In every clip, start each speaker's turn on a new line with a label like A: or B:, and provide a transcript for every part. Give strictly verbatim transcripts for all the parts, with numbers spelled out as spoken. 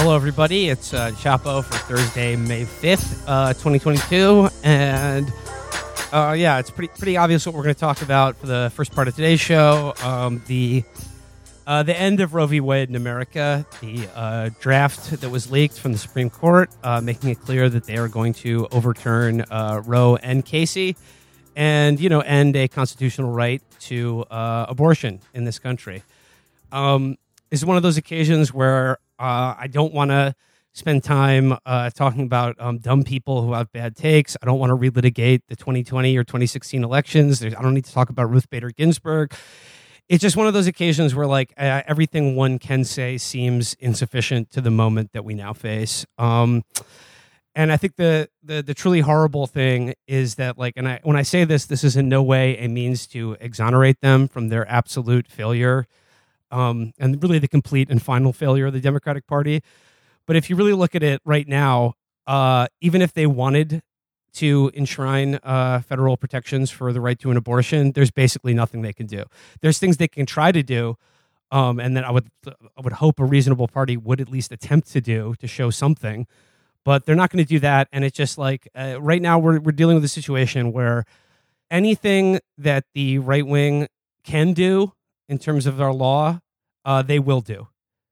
A: Hello, everybody. It's uh, Chapo for Thursday, May fifth, uh, twenty twenty-two. And uh, yeah, it's pretty pretty obvious what we're going to talk about for the first part of today's show. Um, the uh, the end of Roe v. Wade in America, the uh, draft that was leaked from the Supreme Court, uh, making it clear that they are going to overturn uh, Roe and Casey and, you know, end a constitutional right to uh, abortion in this country. Um, this is one of those occasions where Uh, I don't want to spend time uh, talking about um, dumb people who have bad takes. I don't want to relitigate the twenty twenty or twenty sixteen elections. There's, I don't need to talk about Ruth Bader Ginsburg. It's just one of those occasions where, like, uh, everything one can say seems insufficient to the moment that we now face. Um, and I think the, the the truly horrible thing is that, like, and I when I say this, this is in no way a means to exonerate them from their absolute failure. Um, and really the complete and final failure of the Democratic Party. But if you really look at it right now, uh, even if they wanted to enshrine uh, federal protections for the right to an abortion, there's basically nothing they can do. There's things they can try to do, um, and that I would I would hope a reasonable party would at least attempt to do to show something. But they're not going to do that. And it's just like uh, right now we're we're dealing with a situation where anything that the right wing can do in terms of our law, uh, they will do.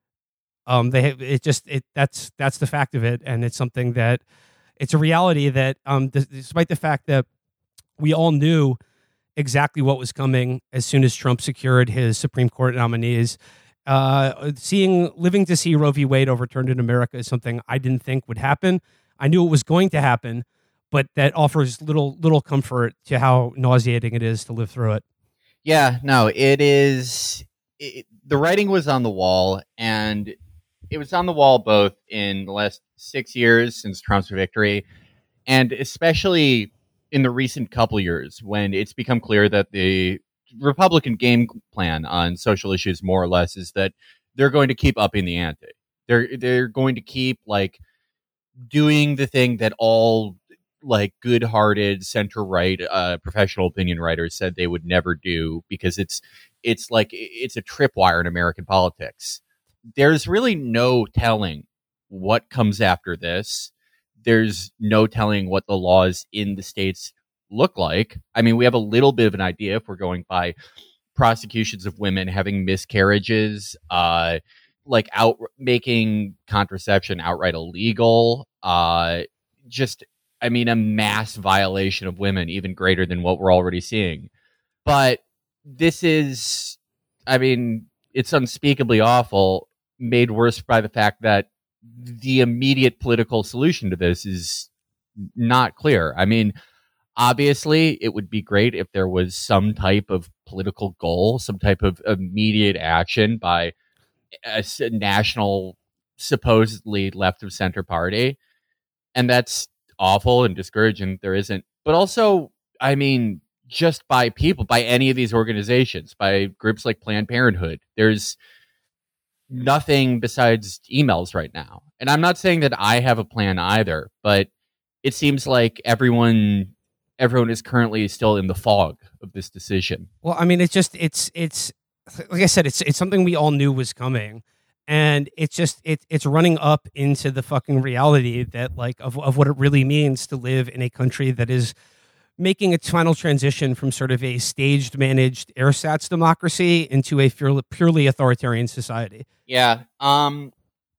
A: Um, they have, it just it that's that's the fact of it, and it's something that it's a reality that, um, d- despite the fact that we all knew exactly what was coming as soon as Trump secured his Supreme Court nominees, uh, seeing living to see Roe v. Wade overturned in America is something I didn't think would happen. I knew it was going to happen, but that offers little little comfort to how nauseating it is to live through it.
B: Yeah, no, it is. It, the writing was on the wall, and it was on the wall both in the last six years since Trump's victory, and especially in the recent couple years when it's become clear that the Republican game plan on social issues, more or less, is that they're going to keep upping the ante. They're they're going to keep like doing the thing that all like good-hearted center-right uh, professional opinion writers said they would never do, because it's it's like it's a tripwire in American politics. There's really no telling what comes after this. There's no telling what the laws in the states look like. I mean, we have a little bit of an idea if we're going by prosecutions of women having miscarriages, uh, like out making contraception outright illegal, uh, just I mean, a mass violation of women, even greater than what we're already seeing. But this is, I mean, it's unspeakably awful, made worse by the fact that the immediate political solution to this is not clear. I mean, obviously, it would be great if there was some type of political goal, some type of immediate action by a national, supposedly left of center party. And that's awful and discouraging. There isn't. But also, I mean, just by people, by any of these organizations, by groups like Planned Parenthood, there's nothing besides emails right now. And I'm not saying that I have a plan either, but it seems like everyone everyone is currently still in the fog of this decision.
A: Well, I mean, it's just it's it's like I said, it's it's something we all knew was coming. And it's just it, it's running up into the fucking reality that like of of what it really means to live in a country that is making its final transition from sort of a staged, managed ersatz democracy into a purely, purely authoritarian society.
B: Yeah. Um,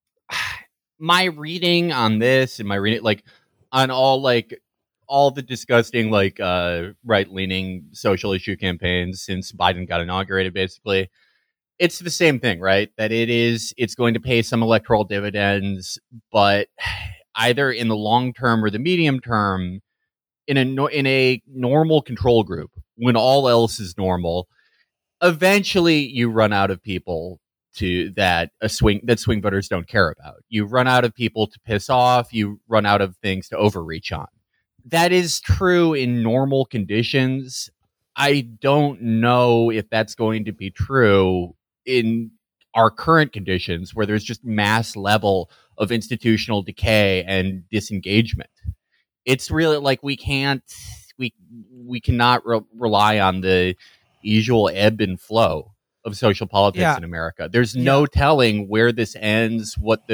B: my reading on this and my reading, like on all like all the disgusting like uh, right leaning social issue campaigns since Biden got inaugurated, basically. It's the same thing, right? That it is, it's going to pay some electoral dividends, but either in the long term or the medium term, in a in a normal control group, when all else is normal, eventually you run out of people to that a swing that swing voters don't care about. You run out of people to piss off. You run out of things to overreach on. That is true in normal conditions. I don't know if that's going to be true in our current conditions, where there's just mass level of institutional decay and disengagement. It's really like we can't, we we cannot re- rely on the usual ebb and flow of social politics
A: yeah.
B: in America. There's no
A: yeah.
B: telling where this ends, what the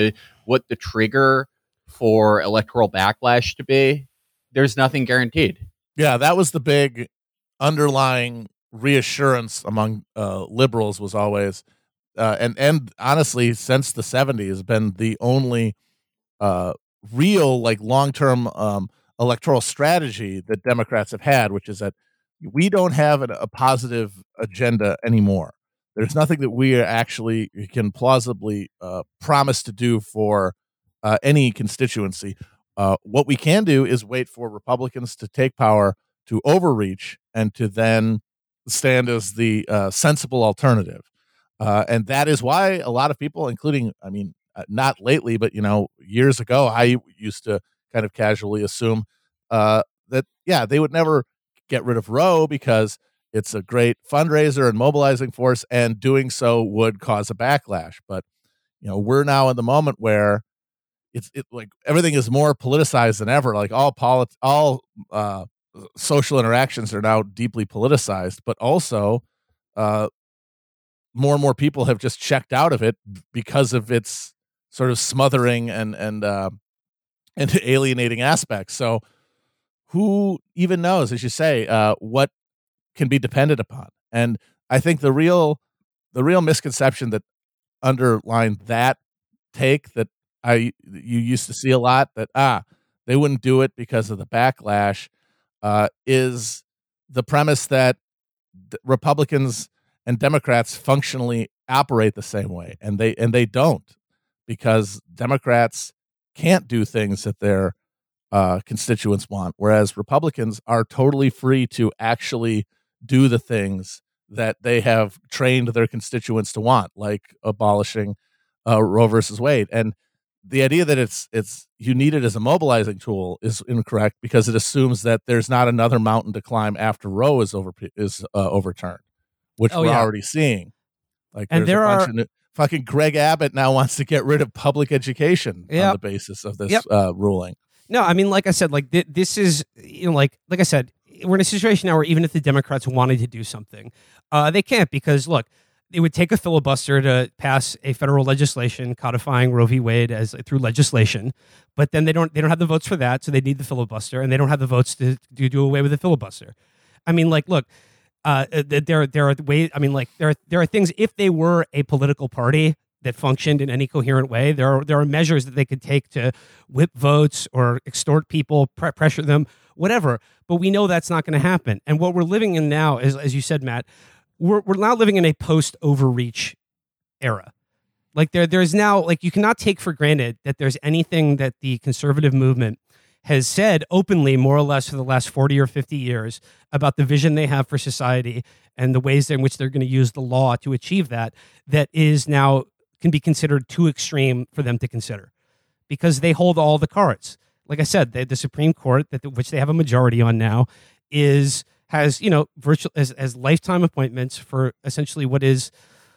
B: what the trigger for electoral backlash to be, there's nothing guaranteed.
C: Yeah, that was the big underlying reassurance among uh, liberals was always, uh, and and honestly, since the seventies, has been the only uh, real like long term um, electoral strategy that Democrats have had, which is that we don't have an, a positive agenda anymore. There's nothing that we actually can plausibly uh, promise to do for uh, any constituency. Uh, what we can do is wait for Republicans to take power, to overreach, and to then stand as the uh, sensible alternative. Uh, and that is why a lot of people, including, I mean, uh, not lately, but, you know, years ago, I used to kind of casually assume uh, that, yeah, they would never get rid of Roe because it's a great fundraiser and mobilizing force, and doing so would cause a backlash. But, you know, we're now in the moment where it's it, like everything is more politicized than ever. Like all polit- all uh, social interactions are now deeply politicized, but also uh, more and more people have just checked out of it because of its sort of smothering and and uh, and alienating aspects. So who even knows, as you say, uh, what can be depended upon? And I think the real the real misconception that underlined that take that I you used to see a lot, that ah they wouldn't do it because of the backlash, uh, is the premise that d- Republicans and Democrats functionally operate the same way, and they and they don't, because Democrats can't do things that their uh, constituents want, whereas Republicans are totally free to actually do the things that they have trained their constituents to want, like abolishing uh, Roe versus Wade. And the idea that it's it's you need it as a mobilizing tool is incorrect, because it assumes that there's not another mountain to climb after Roe is over is uh, overturned, which
A: Oh,
C: we're
A: yeah.
C: already seeing. Like,
A: And
C: there's
A: there
C: a bunch
A: are-
C: of new, fucking Greg Abbott now wants to get rid of public education on
A: Yep.
C: the basis of this
A: Yep.
C: uh, ruling.
A: No, I mean, like I said, like th- this is, you know, like like I said, we're in a situation now where even if the Democrats wanted to do something, uh, they can't, because look, it would take a filibuster to pass a federal legislation codifying Roe v. Wade as through legislation, but then they don't they don't have the votes for that, so they need the filibuster, and they don't have the votes to, to do away with the filibuster. I mean, like, look, uh, there there are ways. I mean, like there are, there are things. If they were a political party that functioned in any coherent way, there are there are measures that they could take to whip votes or extort people, pre- pressure them, whatever. But we know that's not going to happen. And what we're living in now is, as you said, Matt, we're we're now living in a post overreach era. Like there there's now, like, you cannot take for granted that there's anything that the conservative movement has said openly, more or less, for the last forty or fifty years about the vision they have for society and the ways in which they're going to use the law to achieve that, that is now can be considered too extreme for them to consider, because they hold all the cards. Like I said, they, the Supreme Court, that which they have a majority on now, is has you know virtual as, as lifetime appointments for essentially what is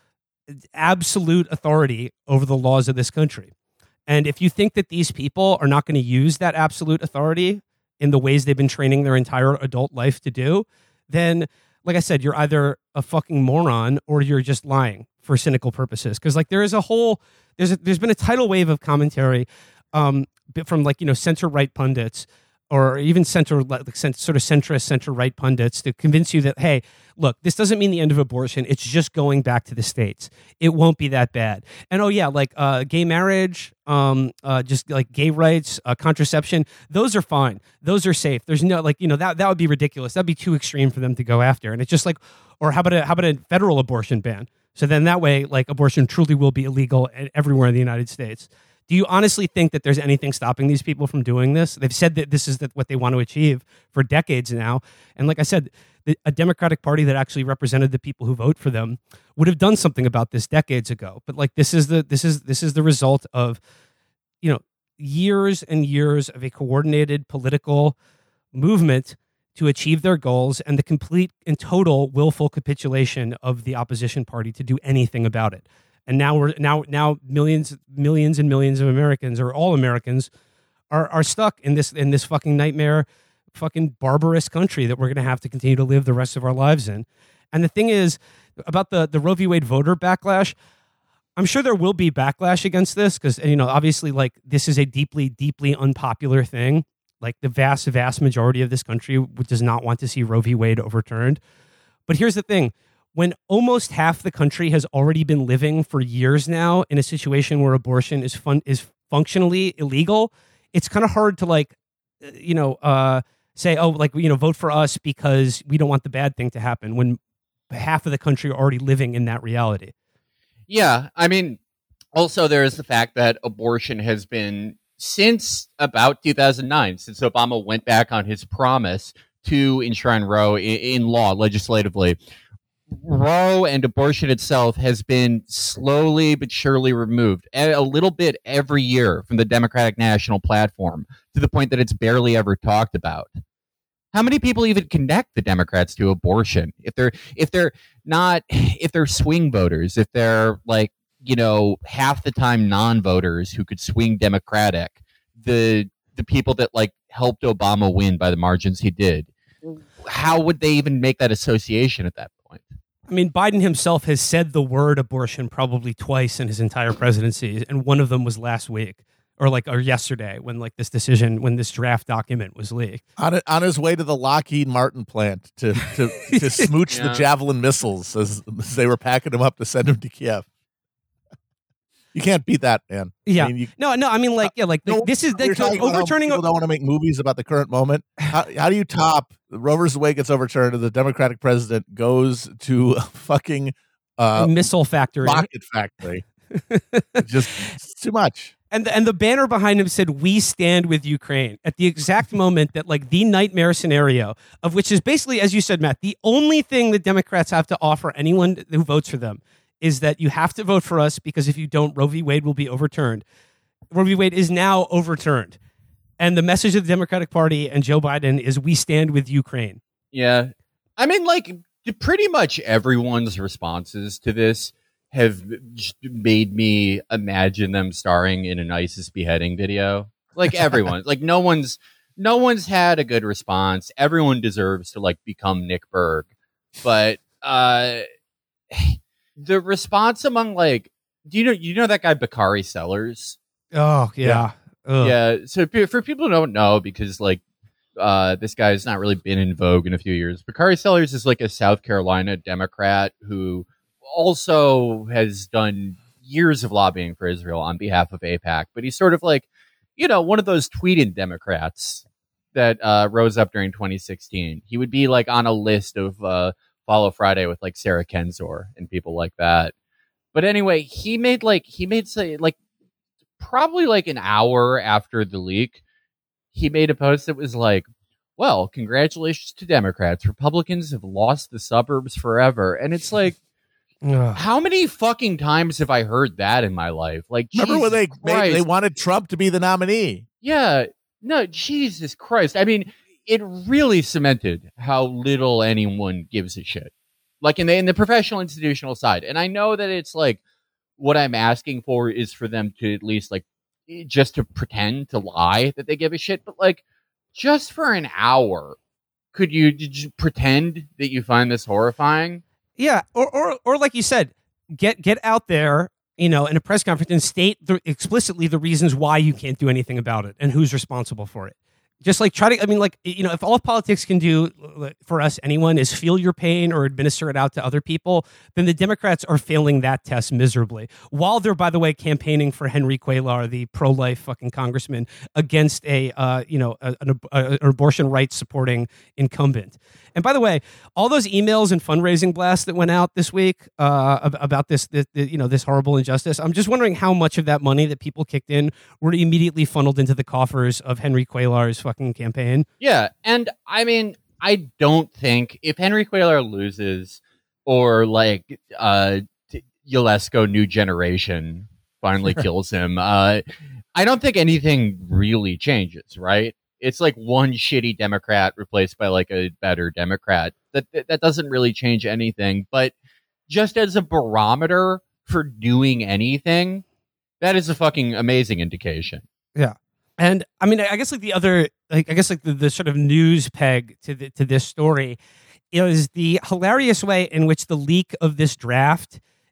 A: absolute authority over the laws of this country. And if you think that these people are not going to use that absolute authority in the ways they've been training their entire adult life to do, then, like I said, you're either a fucking moron or you're just lying for cynical purposes. Because, like, there is a whole there's a, there's been a tidal wave of commentary um, from, like, you know, center right pundits, or even center like sort of centrist center right pundits, to convince you that, hey, look, this doesn't mean the end of abortion. It's just going back to the states. It won't be that bad. And oh yeah, like uh, gay marriage, um, uh, just like gay rights, uh, contraception, those are fine. Those are safe. There's no, like, you know, that that would be ridiculous. That'd be too extreme for them to go after. And it's just like, or how about a how about a federal abortion ban? So then that way, like, abortion truly will be illegal everywhere in the United States. Do you honestly think that there's anything stopping these people from doing this? They've said that this is the, what they want to achieve for decades now. And like I said, the, a Democratic Party that actually represented the people who vote for them would have done something about this decades ago. But like this is the this is this is the result of, you know, years and years of a coordinated political movement to achieve their goals, and the complete and total willful capitulation of the opposition party to do anything about it. And now we're now now millions millions and millions of Americans, or all Americans, are are stuck in this in this fucking nightmare, fucking barbarous country that we're going to have to continue to live the rest of our lives in. And the thing is about the the Roe v. Wade voter backlash, I'm sure there will be backlash against this because, you know, obviously, like, this is a deeply, deeply unpopular thing. Like, the vast, vast majority of this country does not want to see Roe v. Wade overturned. But here's the thing. When almost half the country has already been living for years now in a situation where abortion is fun is functionally illegal, it's kind of hard to, like, you know, uh, say, oh, like, you know, vote for us because we don't want the bad thing to happen when half of the country are already living in that reality.
B: Yeah, I mean, also there is the fact that abortion has been, since about two thousand nine, since Obama went back on his promise to enshrine Roe in, in law legislatively, Roe and abortion itself has been slowly but surely removed a little bit every year from the Democratic National Platform to the point that it's barely ever talked about. How many people even connect the Democrats to abortion? If they're if they're not if they're swing voters, if they're like, you know, half the time non-voters who could swing Democratic, the the people that like helped Obama win by the margins he did, how would they even make that association at that point?
A: I mean, Biden himself has said the word abortion probably twice in his entire presidency, and one of them was last week. Or like, or yesterday, when like this decision, when this draft document was leaked,
C: on it, on his way to the Lockheed Martin plant to to, to smooch yeah. the Javelin missiles as, as they were packing them up to send them to Kiev. You can't beat that, man.
A: Yeah,
C: I mean, you,
A: no, no. I mean, like, yeah, like no, this is the, overturning.
C: People don't want to make movies about the current moment. How, how do you top Roe versus Wade gets overturned, and the Democratic president goes to a fucking uh,
A: a missile factory,
C: rocket factory? Just it's too much.
A: And the, and the banner behind him said, "We stand with Ukraine," at the exact moment that, like, the nightmare scenario of which is basically, as you said, Matt, the only thing the Democrats have to offer anyone who votes for them is that you have to vote for us because if you don't, Roe v. Wade will be overturned. Roe v. Wade is now overturned. And the message of the Democratic Party and Joe Biden is, we stand with Ukraine.
B: Yeah. I mean, like, pretty much everyone's responses to this have made me imagine them starring in an ISIS beheading video. Like, everyone. like, no one's no one's had a good response. Everyone deserves to, like, become Nick Berg. But uh, the response among, like, do you know you know that guy Bakari Sellers?
A: Oh, yeah.
B: Yeah. yeah. So for people who don't know, because, like, uh, this guy's not really been in vogue in a few years, Bakari Sellers is, like, a South Carolina Democrat who also has done years of lobbying for Israel on behalf of AIPAC, but he's sort of like, you know, one of those tweeted Democrats that uh, rose up during twenty sixteen. He would be like on a list of uh, Follow Friday with like Sarah Kensor and people like that. But anyway, he made like, he made say like probably like an hour after the leak, he made a post that was like, well, congratulations to Democrats. Republicans have lost the suburbs forever. And it's like, Ugh. How many fucking times have I heard that in my life? Like,
C: remember
B: Jesus
C: when they
B: Christ.
C: made, they wanted Trump to be the nominee?
B: Yeah, no, Jesus Christ. I mean, it really cemented how little anyone gives a shit. Like in the in the professional institutional side. And I know that it's like what I'm asking for is for them to at least like just to pretend to lie that they give a shit, but like just for an hour, could you, did you pretend that you find this horrifying?
A: Yeah, or, or or like you said, get get out there, you know, in a press conference and state the, explicitly the reasons why you can't do anything about it and who's responsible for it. Just like try to, I mean, like, you know, if all politics can do for us, anyone, is feel your pain or administer it out to other people, then the Democrats are failing that test miserably. While they're, by the way, campaigning for Henry Cuellar, the pro-life fucking congressman, against a, uh, you know, a, an, a, an abortion rights supporting incumbent. And by the way, all those emails and fundraising blasts that went out this week uh, about this, this, you know, this horrible injustice, I'm just wondering how much of that money that people kicked in were immediately funneled into the coffers of Henry Cuellar's fucking campaign.
B: Yeah, and I mean, I don't think if Henry Cuellar loses, or like uh, Yalesko New Generation finally kills him, uh, I don't think anything really changes, right? It's like one shitty Democrat replaced by like a better Democrat. That that doesn't really change anything. But just as a barometer for doing anything, that is a fucking amazing indication.
A: Yeah. And I mean, I guess like the other, like I guess like the, the sort of news peg to the, to this story is the hilarious way in which the leak of this draft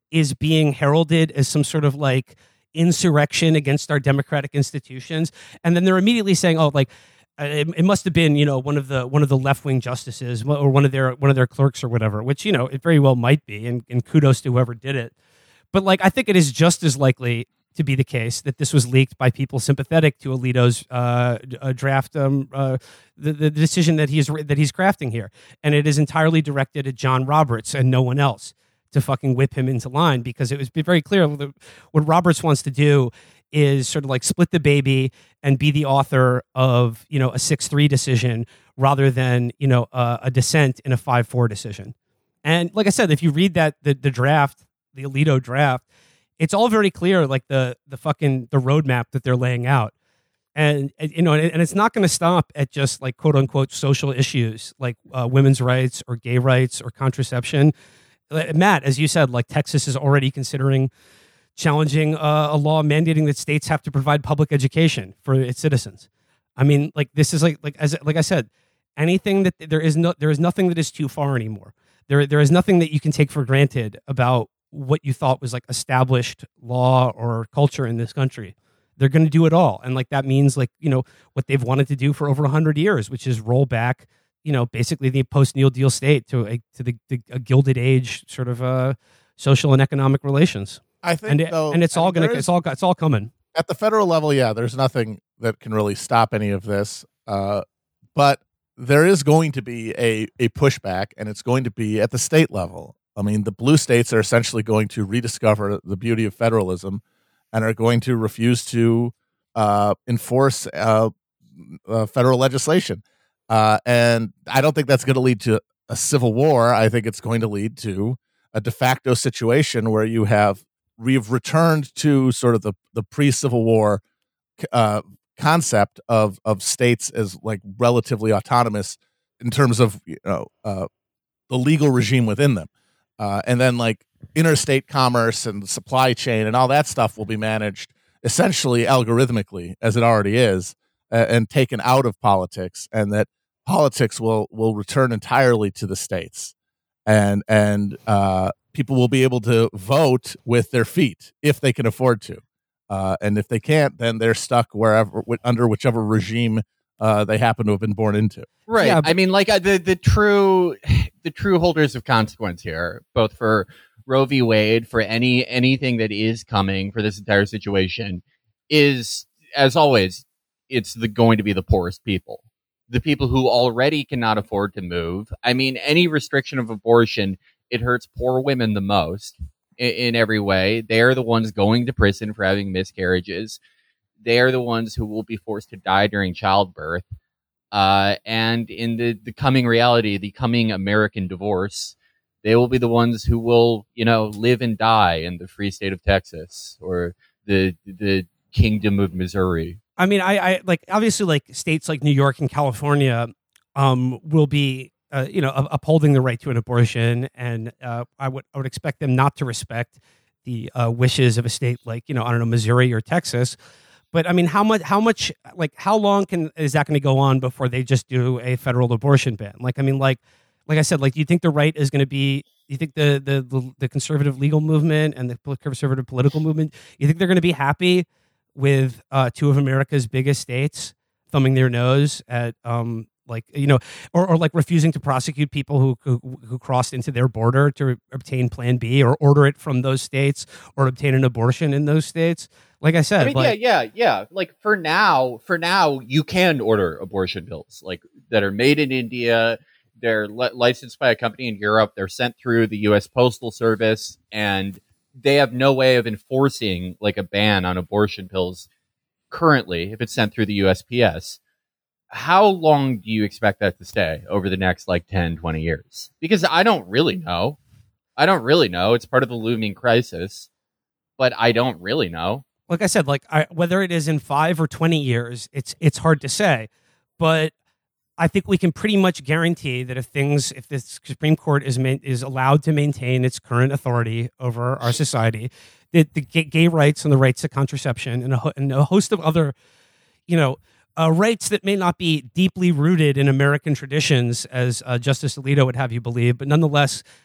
A: is being heralded as some sort of like insurrection against our democratic institutions, and then they're immediately saying, "Oh, like it, it must have been, you know, one of the one of the left wing justices or one of their one of their clerks or whatever," which, you know, it very well might be, and, and kudos to whoever did it. But like, I think it is just as likely to be the case that this was leaked by people sympathetic to Alito's uh, uh, draft, um, uh, the, the decision that he's that he's crafting here, and it is entirely directed at John Roberts and no one else to fucking whip him into line, because it was very clear that what Roberts wants to do is sort of like split the baby and be the author of, you know, a six three decision rather than, you know, uh, a dissent in a five four decision. And like I said, if you read that the the draft, the Alito draft, it's all very clear, like the the fucking the roadmap that they're laying out, and, and you know, and, and it's not going to stop at just like quote unquote social issues like uh, women's rights or gay rights or contraception. Matt, as you said, like Texas is already considering challenging uh, a law mandating that states have to provide public education for its citizens. I mean, like this is like like as like I said, anything that there is no there is nothing that is too far anymore. There there is nothing that you can take for granted about what you thought was like established law or culture in this country. They're going to do it all, and like that means like, you know, what they've wanted to do for over a hundred years, which is roll back, you know, basically the post-New Deal state to a to the, the a gilded age sort of uh, social and economic relations.
C: I think,
A: and, it,
C: though,
A: and it's
C: I
A: all
C: mean,
A: gonna it's all it's all coming
C: at the federal level. Yeah, there's nothing that can really stop any of this, uh, but there is going to be a a pushback, and it's going to be at the state level. I mean, the blue states are essentially going to rediscover the beauty of federalism and are going to refuse to uh, enforce uh, uh, federal legislation. Uh, and I don't think that's going to lead to a civil war. I think it's going to lead to a de facto situation where you have we've returned to sort of the, the pre-Civil War uh, concept of of states as like relatively autonomous in terms of, you know, uh, the legal regime within them. Uh, and then like interstate commerce and the supply chain and all that stuff will be managed essentially algorithmically, as it already is, uh, and taken out of politics, and that politics will will return entirely to the states, and and uh, people will be able to vote with their feet if they can afford to, uh, and if they can't, then they're stuck wherever under whichever regime uh, they happen to have been born into.
B: Right.
A: Yeah, but-
B: I mean, like uh, the the true the true holders of consequence here, both for Roe v. Wade, for any anything that is coming for this entire situation, is, as always, it's the going to be the poorest people, the people who already cannot afford to move. I mean, any restriction of abortion, it hurts poor women the most in, in every way. They're the ones going to prison for having miscarriages. They are the ones who will be forced to die during childbirth. Uh, and in the, the coming reality, the coming American divorce, they will be the ones who will, you know, live and die in the free state of Texas or the the kingdom of Missouri.
A: I mean, I, I like obviously like states like New York and California um, will be, uh, you know, upholding the right to an abortion, and uh, I would I would expect them not to respect the uh, wishes of a state like, you know, I don't know, Missouri or Texas. But I mean, how much, how much, like, how long can is that going to go on before they just do a federal abortion ban? Like, I mean, like, like I said, like, do you think the right is going to be? Do you think the the the, the conservative legal movement and the conservative political movement? You think they're going to be happy with uh, two of America's biggest states thumbing their nose at, um, like, you know, or, or like refusing to prosecute people who, who who crossed into their border to obtain Plan B, or order it from those states, or obtain an abortion in those states? Like I said,
B: I mean,
A: like,
B: yeah, yeah, yeah. Like for now, for now, you can order abortion pills like that are made in India. They're li- licensed by a company in Europe. They're sent through the U S Postal Service, and they have no way of enforcing like a ban on abortion pills currently if it's sent through the U S P S. How long do you expect that to stay over the next like ten, twenty years? Because I don't really know. I don't really know. It's part of the looming crisis, but I don't really know.
A: like I said, like I, whether it is in five or twenty years, it's it's hard to say. But I think we can pretty much guarantee that if things, if the Supreme Court is ma- is allowed to maintain its current authority over our society, that the gay, gay rights and the rights to contraception and a, ho- and a host of other, you know, uh, rights that may not be deeply rooted in American traditions, as uh, Justice Alito would have you believe, but nonetheless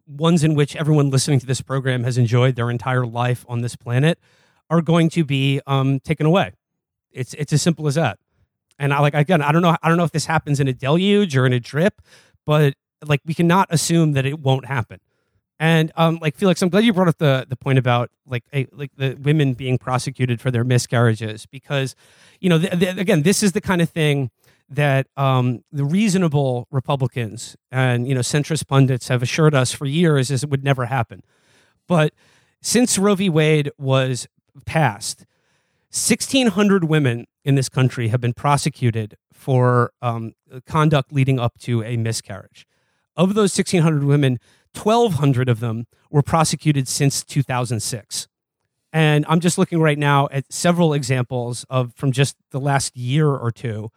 A: ones in which everyone listening to this program has enjoyed their entire life on this planet, are going to be um, taken away. It's it's as simple as that. And I like again, I don't know, I don't know if this happens in a deluge or in a drip, but like we cannot assume that it won't happen. And um, like Felix, I'm glad you brought up the the point about like a, like the women being prosecuted for their miscarriages, because you know the, the, again, this is the kind of thing that um, the reasonable Republicans and you know centrist pundits have assured us for years is it would never happen. But since Roe v. Wade was passed, sixteen hundred women in this country have been prosecuted for um, conduct leading up to a miscarriage. Of those sixteen hundred women, twelve hundred of them were prosecuted since two thousand six. And I'm just looking right now at several examples of from just the last year or two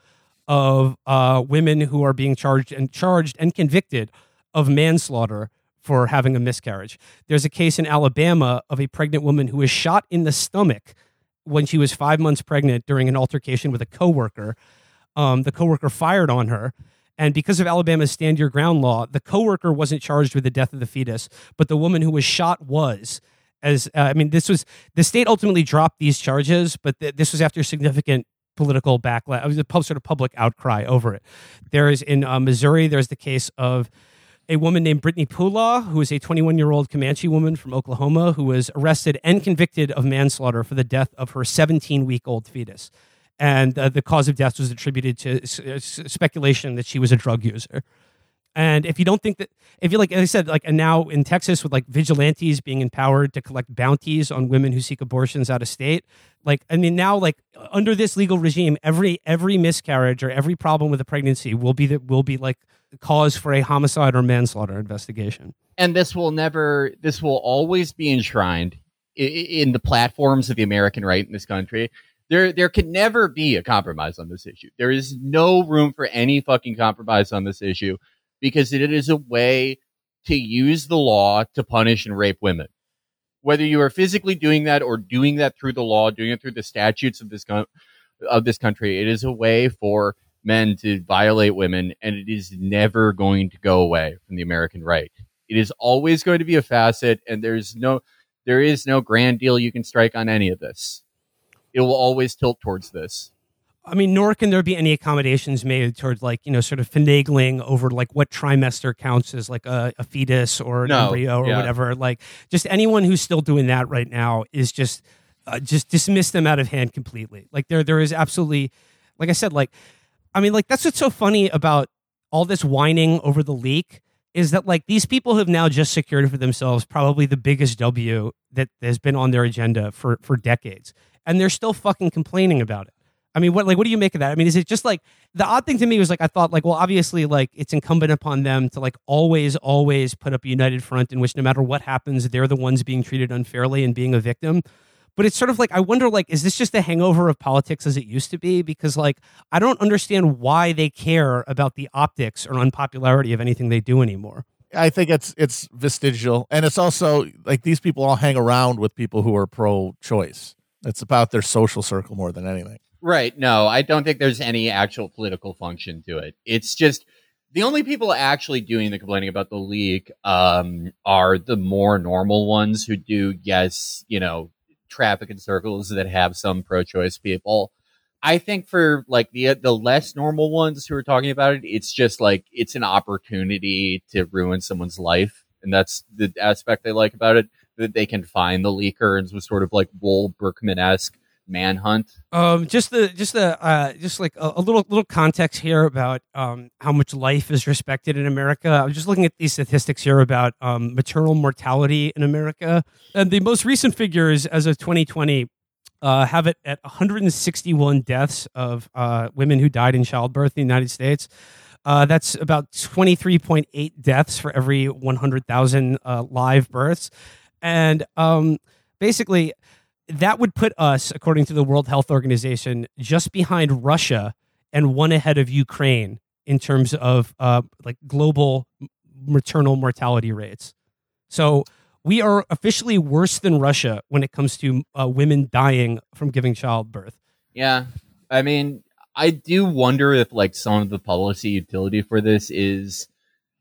A: of uh, women who are being charged and charged and convicted of manslaughter for having a miscarriage. There's a case in Alabama of a pregnant woman who was shot in the stomach when she was five months pregnant during an altercation with a coworker. Um, the coworker fired on her. And because of Alabama's stand your ground law, the coworker wasn't charged with the death of the fetus, but the woman who was shot was. As uh, I mean, this was the state ultimately dropped these charges, but th- this was after significant political backlash. It was a pub, sort of public outcry over it. There is in uh, Missouri, there's the case of a woman named Brittany Pulaw, who is a twenty-one-year-old Comanche woman from Oklahoma, who was arrested and convicted of manslaughter for the death of her seventeen-week-old fetus. And uh, the cause of death was attributed to s- speculation that she was a drug user. And if you don't think that, if you like, as I said, like, and now in Texas with like vigilantes being empowered to collect bounties on women who seek abortions out of state, like, I mean, now like under this legal regime, every every miscarriage or every problem with a pregnancy will be that will be like cause for a homicide or manslaughter investigation.
B: And this will never, this will always be enshrined in, in the platforms of the American right in this country. There, there can never be a compromise on this issue. There is no room for any fucking compromise on this issue, because it is a way to use the law to punish and rape women. Whether you are physically doing that or doing that through the law, doing it through the statutes of this co- of this country, it is a way for men to violate women, and it is never going to go away from the American right. It is always going to be a facet, and there's no, there is no grand deal you can strike on any of this. It will always tilt towards this.
A: I mean, nor can there be any accommodations made towards like, you know, sort of finagling over like what trimester counts as like a, a fetus or an
B: No,
A: embryo or
B: yeah.
A: whatever. Like just anyone who's still doing that right now is just, uh, just dismiss them out of hand completely. Like there, there is absolutely, like I said, like, I mean, like that's what's so funny about all this whining over the leak is that like these people have now just secured for themselves probably the biggest W that has been on their agenda for, for decades. And they're still fucking complaining about it. I mean, what like what do you make of that? I mean, is it just like the odd thing to me was like I thought like, well, obviously, like it's incumbent upon them to like always, always put up a united front in which no matter what happens, they're the ones being treated unfairly and being a victim. But it's sort of like I wonder, like, is this just a hangover of politics as it used to be? Because like I don't understand why they care about the optics or unpopularity of anything they do anymore.
C: I think it's it's vestigial, and it's also like these people all hang around with people who are pro-choice. It's about their social circle more than anything.
B: Right. No, I don't think there's any actual political function to it. It's just the only people actually doing the complaining about the leak um, are the more normal ones who do, yes, you know, traffic in circles that have some pro-choice people. I think for like the the less normal ones who are talking about it, it's just like it's an opportunity to ruin someone's life. And that's the aspect they like about it, that they can find the leaker and was sort of like Will Berkman-esque manhunt.
A: Um, just the just the uh, just like a, a little little context here about um, how much life is respected in America. I was just looking at these statistics here about um, maternal mortality in America, and the most recent figures as of twenty twenty uh, have it at one hundred sixty-one deaths of uh, women who died in childbirth in the United States. Uh, that's about twenty-three point eight deaths for every one hundred thousand uh, live births, and um, basically. That would put us, according to the World Health Organization, just behind Russia and one ahead of Ukraine in terms of uh, like global maternal mortality rates. So we are officially worse than Russia when it comes to uh, women dying from giving childbirth.
B: Yeah. I mean, I do wonder if like some of the policy utility for this is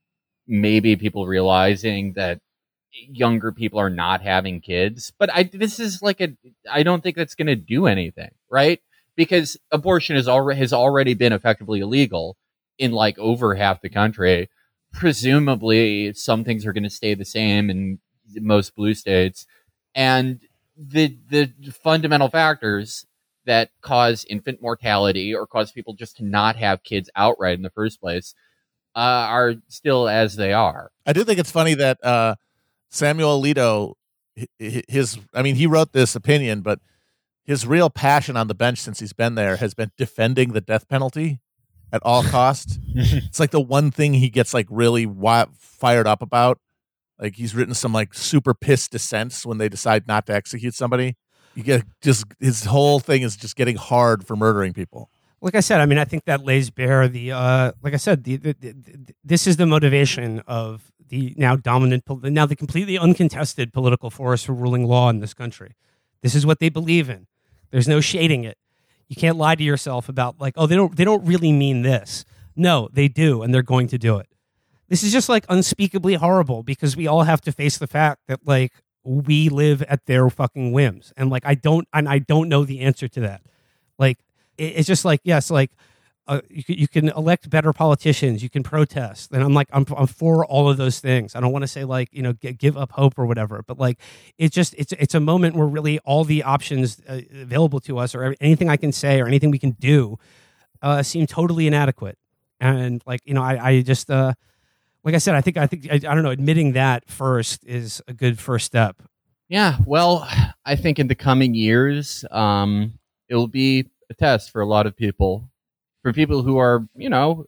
B: maybe people realizing that younger people are not having kids. But I this is like a I don't think that's going to do anything, right? Because abortion is already has already been effectively illegal in like over half the country. Presumably, some things are going to stay the same in most blue states, and the the fundamental factors that cause infant mortality or cause people just to not have kids outright in the first place uh, are still as they are.
C: I do think it's funny that uh, Samuel Alito, his, I mean, he wrote this opinion, but his real passion on the bench since he's been there has been defending the death penalty at all costs. It's like the one thing he gets like really wi- fired up about. Like he's written some like super pissed dissents when they decide not to execute somebody. You get just his whole thing is just getting hard for murdering people.
A: Like I said, I mean, I think that lays bare the, uh, like I said, the, the, the, the, this is the motivation of the now dominant, now the completely uncontested political force for ruling law in this country. This is what they believe in. There's no shading it. You can't lie to yourself about like, oh, they don't, they don't really mean this. No, they do, and they're going to do it. This is just like unspeakably horrible because we all have to face the fact that like we live at their fucking whims, and like I don't, and I don't know the answer to that. Like it, it's just like yes, like uh, you can, you can elect better politicians, you can protest, and I'm like I'm I'm for all of those things. I don't want to say like you know g- give up hope or whatever, but like it's just it's it's a moment where really all the options uh, available to us or anything I can say or anything we can do uh, seem totally inadequate, and like you know I I just. Uh, Like I said, I think I think I, I don't know. Admitting that first is a good first step.
B: Yeah, well, I think in the coming years, um, it will be a test for a lot of people, for people who are, you know,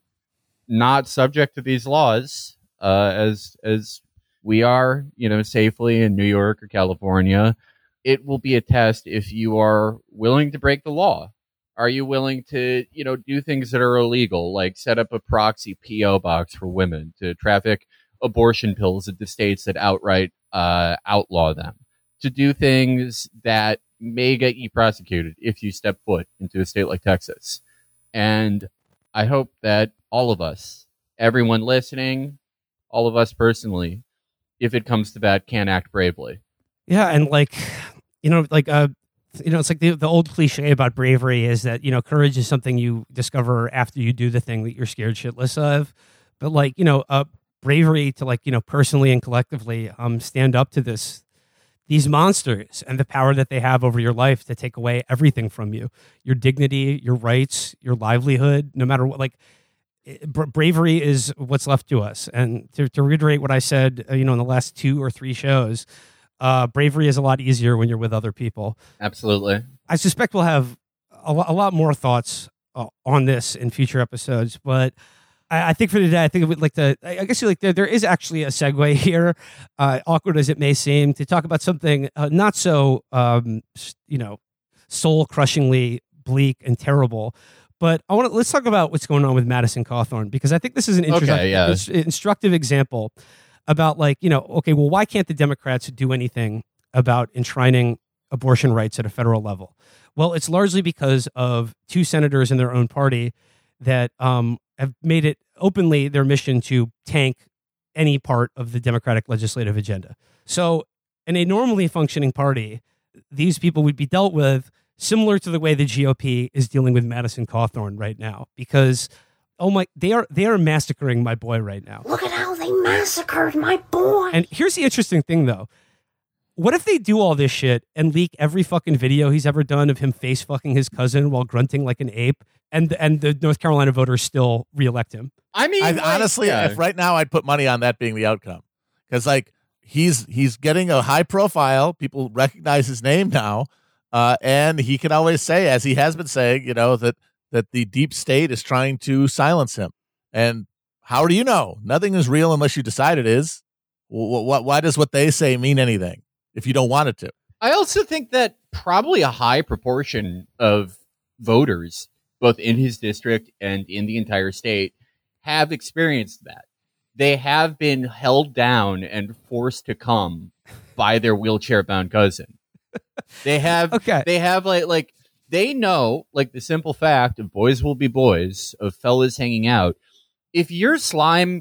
B: not subject to these laws, uh, as as we are, you know, safely in New York or California. It will be a test if you are willing to break the law. Are you willing to, you know, do things that are illegal, like set up a proxy P O box for women to traffic abortion pills at the states that outright uh, outlaw them, to do things that may get you prosecuted if you step foot into a state like Texas? And I hope that all of us, everyone listening, all of us personally, if it comes to that, can act bravely.
A: Yeah, and like, you know, like uh. You know, it's like the, the old cliche about bravery is that, you know, courage is something you discover after you do the thing that you're scared shitless of. But like, you know, uh, bravery to like, you know, personally and collectively um, stand up to this, these monsters and the power that they have over your life to take away everything from you, your dignity, your rights, your livelihood, no matter what, like bra- bravery is what's left to us. And to, to reiterate what I said, uh, you know, in the last two or three shows, Uh, bravery is a lot easier when you're with other people.
B: Absolutely.
A: I suspect we'll have a, lo- a lot more thoughts uh, on this in future episodes, but I, I think for today, I think I would like to, I, I guess like there, there is actually a segue here, uh, awkward as it may seem, to talk about something uh, not so, um, you know, soul crushingly bleak and terrible. But I want to, let's talk about what's going on with Madison Cawthorn, because I think this is an interesting,
B: okay, yeah.
A: ins- instructive example about like, you know, okay, well, why can't the Democrats do anything about enshrining abortion rights at a federal level? Well, it's largely because of two senators in their own party that um, have made it openly their mission to tank any part of the Democratic legislative agenda. So in a normally functioning party, these people would be dealt with similar to the way the G O P is dealing with Madison Cawthorn right now, because oh my, they are they are massacring my boy right now.
D: Look at how they massacred my boy.
A: And here's the interesting thing, though. What if they do all this shit and leak every fucking video he's ever done of him face fucking his cousin while grunting like an ape, and and the North Carolina voters still reelect him?
B: I mean,
C: I,
B: like,
C: honestly,
B: yeah.
C: if right now I'd put money on that being the outcome, because like he's he's getting a high profile. People recognize his name now, uh, and he can always say, as he has been saying, you know, that. that the deep state is trying to silence him. And how do you know? Nothing is real unless you decide it is. Wh- wh- why does what they say mean anything if you don't want it to?
B: I also think that probably a high proportion of voters, both in his district and in the entire state, have experienced that. They have been held down and forced to come by their wheelchair-bound cousin. They have,
A: Okay.
B: they have like, like, they know, like, the simple fact of boys will be boys, of fellas hanging out. If your slime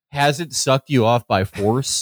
B: hasn't sucked you off by force?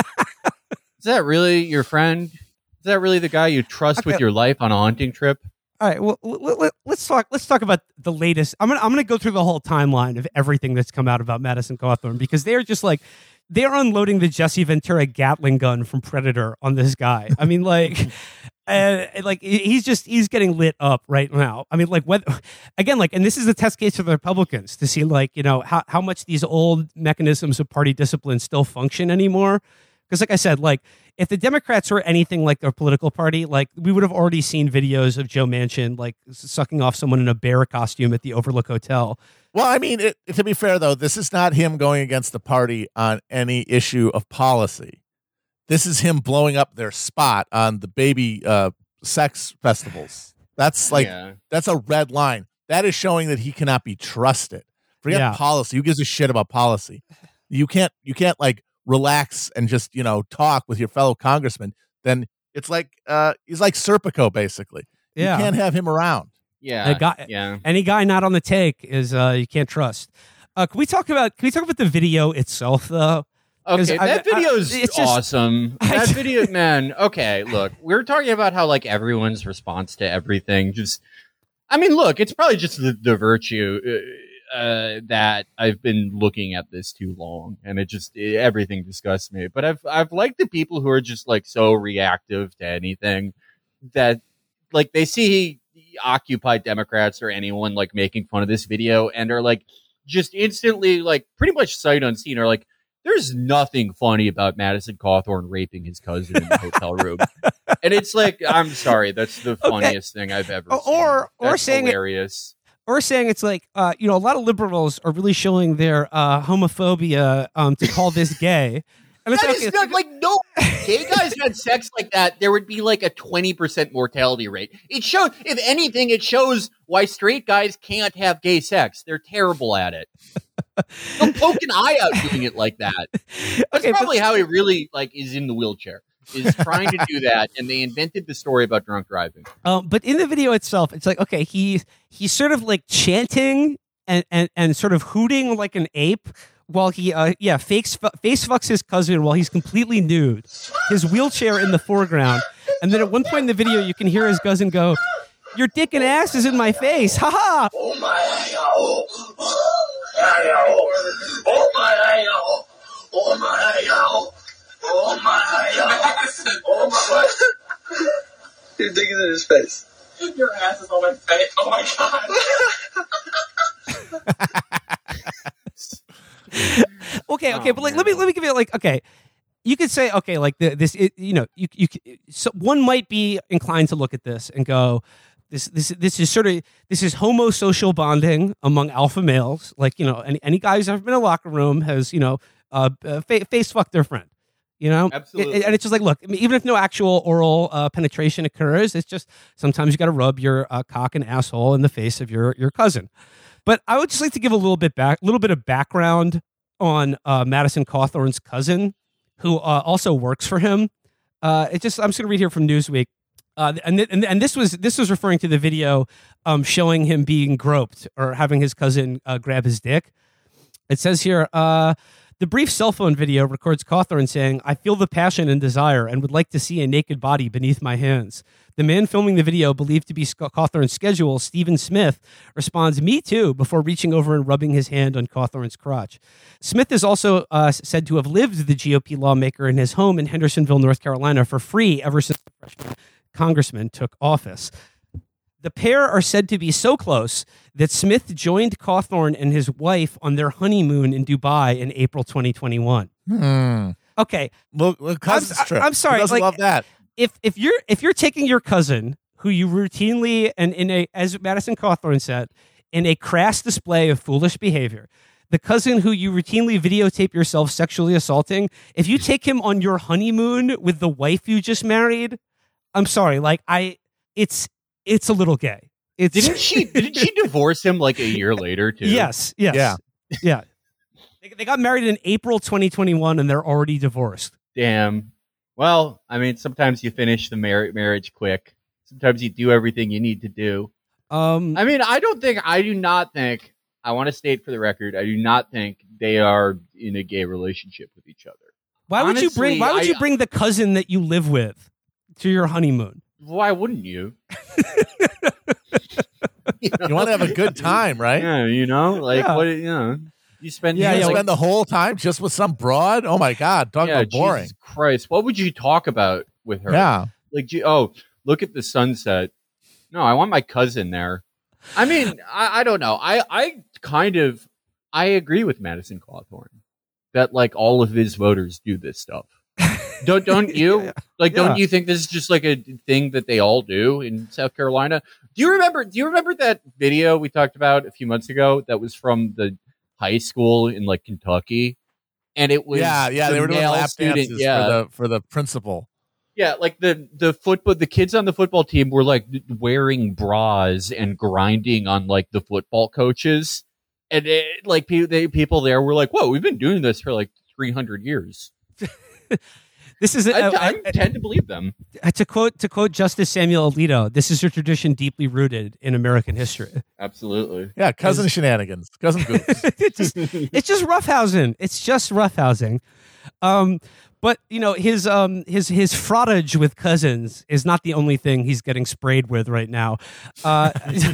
B: Is that really your friend? Is that really the guy you trust
A: Okay.
B: with your life on a hunting trip?
A: All right. Well, let, let, let's talk. Let's talk about the latest. I'm gonna. I'm gonna go through the whole timeline of everything that's come out about Madison Cawthorn because they're just like they're unloading the Jesse Ventura Gatling gun from Predator on this guy. I mean, like, uh, like he's just he's getting lit up right now. I mean, like, whether again, like, and this is a test case for the Republicans to see, like, you know, how how much these old mechanisms of party discipline still function anymore. Because, like I said, like if the Democrats were anything like their political party, like we would have already seen videos of Joe Manchin like sucking off someone in a bear costume at the Overlook Hotel.
C: Well, I mean, it, to be fair, though, this is not him going against the party on any issue of policy. This is him blowing up their spot on the baby uh, sex festivals. That's like
B: Yeah.
C: that's a red line. That is showing that he cannot be trusted. Forget
A: Yeah.
C: policy. Who gives a shit about policy? You can't. You can't like. relax and just, you know, talk with your fellow congressman, then it's like uh he's like Serpico, basically.
A: Yeah.
C: You can't have him around.
B: Yeah.
A: The guy,
B: yeah.
A: any guy not on the take is uh, you can't trust. Uh, can we talk about can we talk about the video itself though? 'Cause
B: Okay,
A: I-
B: that
A: I-
B: video is
A: it's just-
B: awesome.
A: I
B: That
A: just-
B: video, man. Okay, look, we were talking about how like everyone's response to everything just. I mean, look, it's probably just the, the virtue uh, that I've been looking at this too long, and it just it, everything disgusts me. But I've I've liked the people who are just like so reactive to anything that like they see Occupy Democrats or anyone like making fun of this video and are like just instantly like pretty much sight unseen are like. There's nothing funny about Madison Cawthorn raping his cousin in the hotel room. And it's like, I'm sorry, that's the funniest thing I've ever
A: Or-
B: seen.
A: or- or
B: That's
A: saying it-
B: hilarious.
A: Or saying it's like, uh, you know, a lot of liberals are really showing their uh, homophobia um, to call this gay. And it's
B: That
A: like,
B: is
A: it's
B: not
A: like-
B: like no gay guys had sex like that. There would be like a twenty percent mortality rate. It shows, if anything, it shows why straight guys can't have gay sex. They're terrible at it. They'll poke an eye out doing it like that. That's
A: Okay, but-
B: probably how he really like is in the wheelchair. Is trying to do that, and they invented the story about drunk driving.
A: Um, but in the video itself, it's like, okay, he's he's sort of like chanting and, and, and sort of hooting like an ape while he, uh, yeah, fakes, face fucks his cousin while he's completely nude, his wheelchair in the foreground. And then at one point in the video, you can hear his cousin go, "Your dick and ass is in my face. Ha ha."
E: Oh my, oh, oh my, oh, oh my, oh, oh my, oh my. Your dick is in his face. Your ass is on my face. Oh my god.
A: Okay, okay,
B: Oh,
A: but like,
B: man.
A: let me let me give you like, okay, you could say, okay, like the, this, it, you know, you you so one might be inclined to look at this and go, this this this is sort of this is homosocial bonding among alpha males, like, you know, any any guy who's ever been in a locker room has, you know, uh, uh fa- face fucked their friend. You know,
B: Absolutely.
A: and it's just like, look, I mean, even if no actual oral uh, penetration occurs, it's just sometimes you got to rub your uh, cock and asshole in the face of your your cousin. But I would just like to give a little bit back, little bit of background on uh, Madison Cawthorn's cousin, who uh, also works for him. Uh, it just I'm just going to read here from Newsweek, uh, and, th- and and this was this was referring to the video um, showing him being groped or having his cousin uh, grab his dick. It says here. Uh, The brief cell phone video records Cawthorn saying, "I feel the passion and desire and would like to see a naked body beneath my hands." The man filming the video, believed to be Sc- Cawthorn's schedule, Stephen Smith, responds, "Me too," before reaching over and rubbing his hand on Cawthorn's crotch. Smith is also uh, said to have lived the G O P lawmaker in his home in Hendersonville, North Carolina for free ever since the freshman congressman took office. The pair are said to be so close that Smith joined Cawthorn and his wife on their honeymoon in Dubai in April twenty twenty-one.
C: Hmm.
A: Okay,
C: Well, well cousin's
A: I'm-
C: trip.
A: I'm sorry,
C: Who doesn't
A: like-
C: love that.
A: if if you're if you're taking your cousin, who you routinely and in a as Madison Cawthorn said, in a crass display of foolish behavior, the cousin who you routinely videotape yourself sexually assaulting, if you take him on your honeymoon with the wife you just married, I'm sorry, like I, it's it's a little gay. It's
B: Didn't she? Didn't she divorce him like a year later too?
A: Yes, yes,
C: Yeah.
A: yeah. They, they got married in April twenty twenty-one, and they're already divorced.
B: Damn. Well, I mean, sometimes you finish the mar- marriage quick. Sometimes you do everything you need to do.
A: Um,
B: I mean, I don't think, I do not think I want to state for the record, I do not think they are in a gay relationship with each other.
A: Why would
B: Honestly,
A: you bring? Why would
B: I-
A: you bring the cousin that you live with to your honeymoon?
B: Why wouldn't you? you know?
C: You want to have a good time, right?
B: Yeah, you know, like
A: Yeah.
B: what? You know, you spend.
C: Yeah,
A: Yeah,
C: you
A: yeah,
B: like,
C: spend the whole time just with some broad. Oh my God, talk
B: yeah,
C: about boring.
B: Jesus Christ, what would you talk about with her?
C: Yeah,
B: Like, gee, oh, look at the sunset. No, I want my cousin there. I mean, I, I don't know. I, I kind of, I agree with Madison Cawthorn that like all of his voters do this stuff. Don't don't you?
A: Yeah.
B: Like,
A: Yeah.
B: don't you think this is just like a thing that they all do in South Carolina? Do you remember? Do you remember that video we talked about a few months ago that was from the high school in like Kentucky? And it was
C: yeah, yeah.
B: the
C: They were doing
B: male
C: lap
B: student,
C: dances
B: yeah.
C: for the for the principal.
B: Yeah, like the the football, the kids on the football team were like wearing bras and grinding on like the football coaches, and it, like pe- they, people there were like, "Whoa, we've been doing this for like three hundred years."
A: This is a,
B: I,
A: I-
B: I tend to believe them.
A: I- to quote to quote Justice Samuel Alito. This is a tradition deeply rooted in American history.
B: Absolutely.
C: Yeah, cousin shenanigans, cousin goofs.
A: it's, just, it's just roughhousing. It's just roughhousing. Um, but you know his um his his frottage with cousins is not the only thing he's getting sprayed with right now. Uh,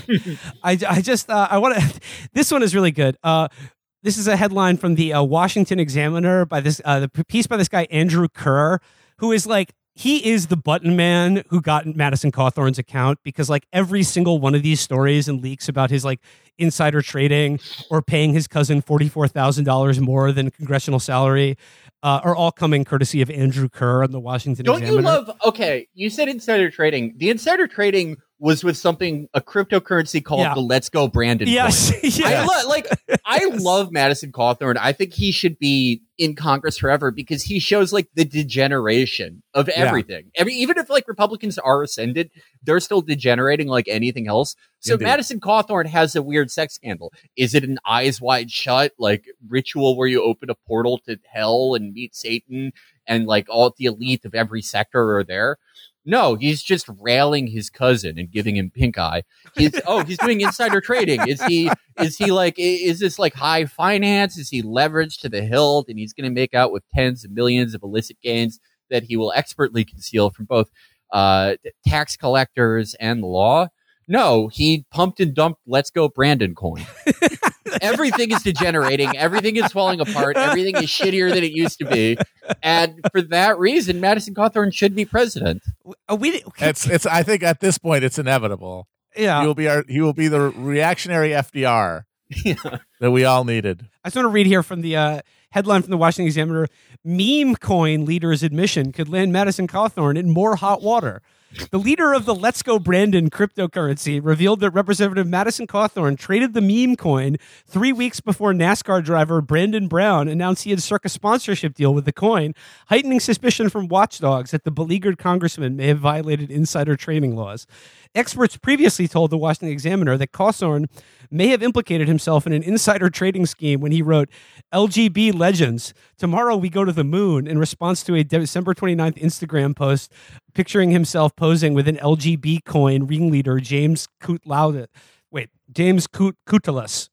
A: I I just uh, I want to. This one is really good. Uh, this is a headline from the uh, Washington Examiner by this uh, the piece by this guy Andrew Kerr, who is like. He is the button man who got Madison Cawthorn's account because like every single one of these stories and leaks about his like insider trading or paying his cousin forty-four thousand dollars more than congressional salary uh, are all coming courtesy of Andrew Kerr on the Washington
B: Don't
A: Examiner.
B: you love? Okay, you said insider trading. The insider trading was with something a cryptocurrency called
A: Yeah.
B: the Let's Go Brandon.
A: Yes,
B: coin.
A: yes.
B: I lo- like. I
A: Yes.
B: love Madison Cawthorn. I think he should be in Congress forever because he shows like the degeneration of
C: Yeah.
B: everything. I mean, even if like Republicans are ascended, they're still degenerating like anything else. So
C: Indeed.
B: Madison Cawthorn has a weird sex scandal. Is it an eyes wide shut like ritual where you open a portal to hell and meet Satan and like all the elite of every sector are there? No, he's just railing his cousin and giving him pink eye. He's oh, he's doing insider trading. Is he is he like i- is this like high finance? Is he leveraged to the hilt and he's going to make out with tens of millions of illicit gains that he will expertly conceal from both uh, tax collectors and the law? No, he pumped and dumped Let's Go Brandon coin. Everything is degenerating. Everything is falling apart. Everything is shittier than it used to be. And for that reason, Madison Cawthorn should be president.
A: Uh, we
C: It's it's. I think at this point it's inevitable.
A: yeah.
C: He will be our. He will be the reactionary F D R
B: Yeah.
C: that we all needed.
A: I just want to read here from the uh, headline from the Washington Examiner. Meme coin leader's admission could land Madison Cawthorn in more hot water. The leader of the Let's Go Brandon cryptocurrency revealed that Representative Madison Cawthorn traded the meme coin three weeks before NASCAR driver Brandon Brown announced he had struck a sponsorship deal with the coin, heightening suspicion from watchdogs that the beleaguered congressman may have violated insider trading laws. Experts previously told the Washington Examiner that Cawthorn may have implicated himself in an insider trading scheme when he wrote L G B legends. Tomorrow we go to the moon in response to a December twenty-ninth Instagram post picturing himself posing with an L G B coin ringleader James Kutlauda. Wait, James Kut- Kutelas.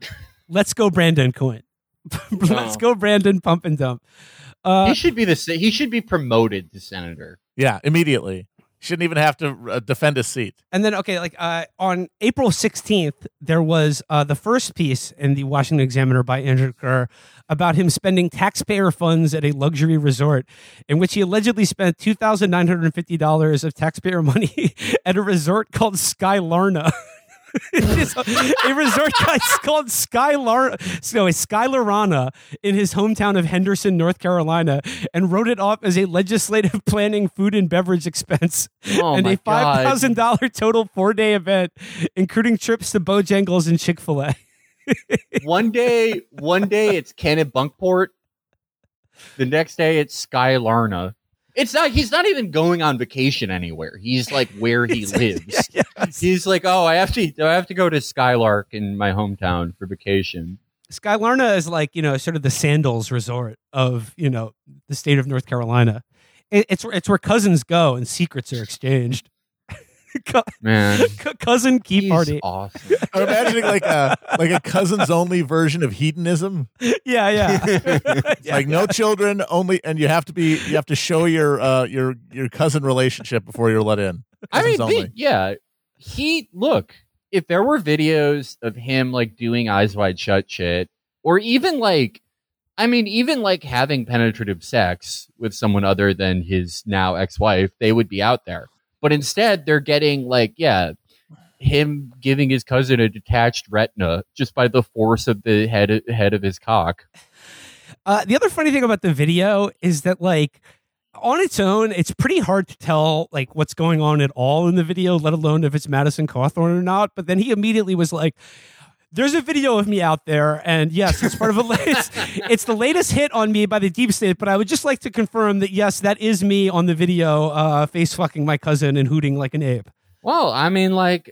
A: Let's go Brandon coin. Let's
B: Oh.
A: go Brandon pump and dump. Uh,
B: he should be the se- he should be promoted to senator.
C: Yeah, immediately. Shouldn't even have to uh, defend his seat.
A: And then, okay, like uh, on April sixteenth, there was uh, the first piece in the Washington Examiner by Andrew Kerr about him spending taxpayer funds at a luxury resort in which he allegedly spent two thousand nine hundred fifty dollars of taxpayer money at a resort called Skylarna. It's a, a resort called Skylar, so a Skylarana in his hometown of Henderson, North Carolina, and wrote it off as a legislative planning food and beverage expense
B: Oh
A: and
B: my
A: a five
B: God.
A: thousand dollars total four-day event, including trips to Bojangles and Chick-fil-A.
B: One day, one day it's Kennebunkport. The next day it's Skylarna. It's not. He's not even going on vacation anywhere. He's like where he lives.
A: Yes.
B: He's like, oh, I have to. I have to go to Skylark in my hometown for vacation.
A: Skylarna is like, you know, sort of the sandals resort of, you know, the state of North Carolina. It, it's it's where cousins go and secrets are exchanged.
B: Man,
A: cousin key
B: he's
A: party.
B: awesome.
C: I'm imagining like a like a cousins only version of hedonism.
A: Yeah, yeah.
C: It's
A: Yeah,
C: like
A: yeah.
C: no children, only, and you have to be you have to show your uh your your cousin relationship before you're let in.
B: I mean,
C: Cousins
B: the-
C: only.
B: yeah. He look. If there were videos of him like doing eyes wide shut shit, or even like, I mean, even like having penetrative sex with someone other than his now ex-wife, they would be out there. But instead, they're getting like, yeah, him giving his cousin a detached retina just by the force of the head head of his cock.
A: Uh, the other funny thing about the video is that, like, on its own, it's pretty hard to tell like what's going on at all in the video, let alone if it's Madison Cawthorn or not. But then he immediately was like, "There's a video of me out there, and yes, it's part of a it's, it's the latest hit on me by the Deep State. But I would just like to confirm that yes, that is me on the video, uh, face fucking my cousin and hooting like an ape."
B: Well, I mean, like,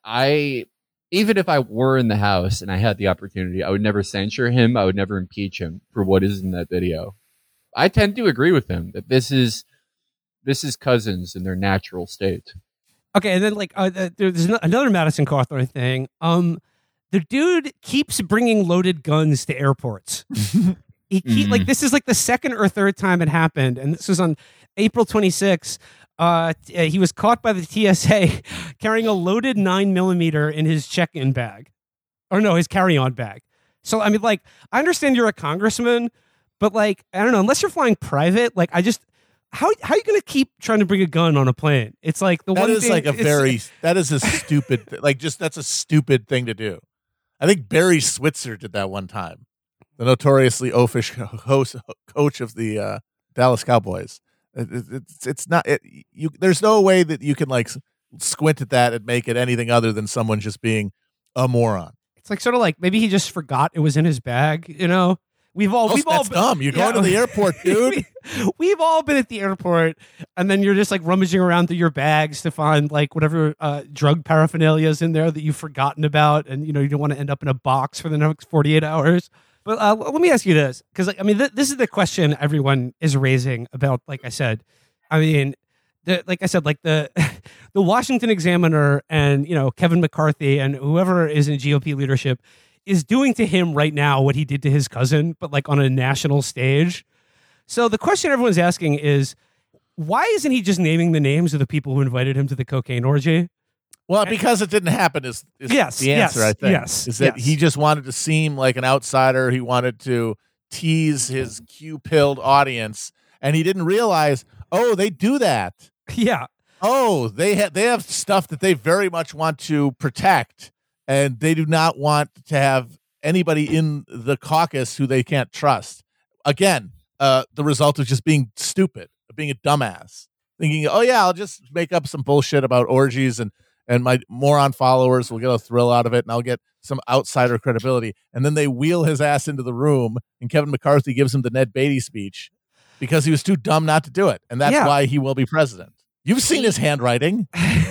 B: I even if I were in the house and I had the opportunity, I would never censure him. I would never impeach him for what is in that video. I tend to agree with him that this is this is cousins in their natural state.
A: Okay, and then like uh, there's another Madison Cawthorn thing. Um, the dude keeps bringing loaded guns to airports. he keep,
B: Mm.
A: like this is like the second or third time it happened, and this was on April twenty-sixth. Uh, t- he was caught by the T S A carrying a loaded nine millimeter in his check-in bag, or no, his carry-on bag. So I mean, like, I understand you're a congressman, but like, I don't know, unless you're flying private, like, I just how how are you going to keep trying to bring a gun on a plane? It's like the
C: That
A: one
C: is
A: thing,
C: like a
A: it's-
C: very that is a stupid th- like just that's a stupid thing to do. I think Barry Switzer did that one time, the notoriously oafish host, coach of the uh, Dallas Cowboys. It, it, it's it's not it, you. There's no way that you can like squint at that and make it anything other than someone just being a moron.
A: It's like sort of like maybe he just forgot it was in his bag. You know, we've all
C: Oh,
A: we've all
C: that's dumb. You're
A: yeah.
C: going to the airport, dude.
A: we, have all been at the airport, and then you're just like rummaging around through your bags to find like whatever uh, drug paraphernalia is in there that you've forgotten about, and you know you don't want to end up in a box for the next forty-eight hours. But uh, let me ask you this, because like, I mean, th- this is the question everyone is raising about. Like I said, I mean, the, like I said, like the the Washington Examiner and you know Kevin McCarthy and whoever is in G O P leadership is doing to him right now what he did to his cousin, but like on a national stage. So the question everyone's asking is, why isn't he just naming the names of the people who invited him to the cocaine orgy?
C: Well, because it didn't happen is, is
A: Yes,
C: the answer,
A: yes,
C: I think.
A: yes,
C: Is that
A: yes.
C: he just wanted to seem like an outsider. He wanted to tease his Q-pilled audience, and he didn't realize, oh, they do that.
A: Yeah.
C: Oh, they, ha- they have stuff that they very much want to protect, and they do not want to have anybody in the caucus who they can't trust. Again, uh, the result of just being stupid, of being a dumbass, thinking, oh, yeah, I'll just make up some bullshit about orgies and and my moron followers will get a thrill out of it, and I'll get some outsider credibility. And then they wheel his ass into the room, and Kevin McCarthy gives him the Ned Beatty speech because he was too dumb not to do it. And that's
A: Yeah.
C: why he will be president. You've seen his handwriting.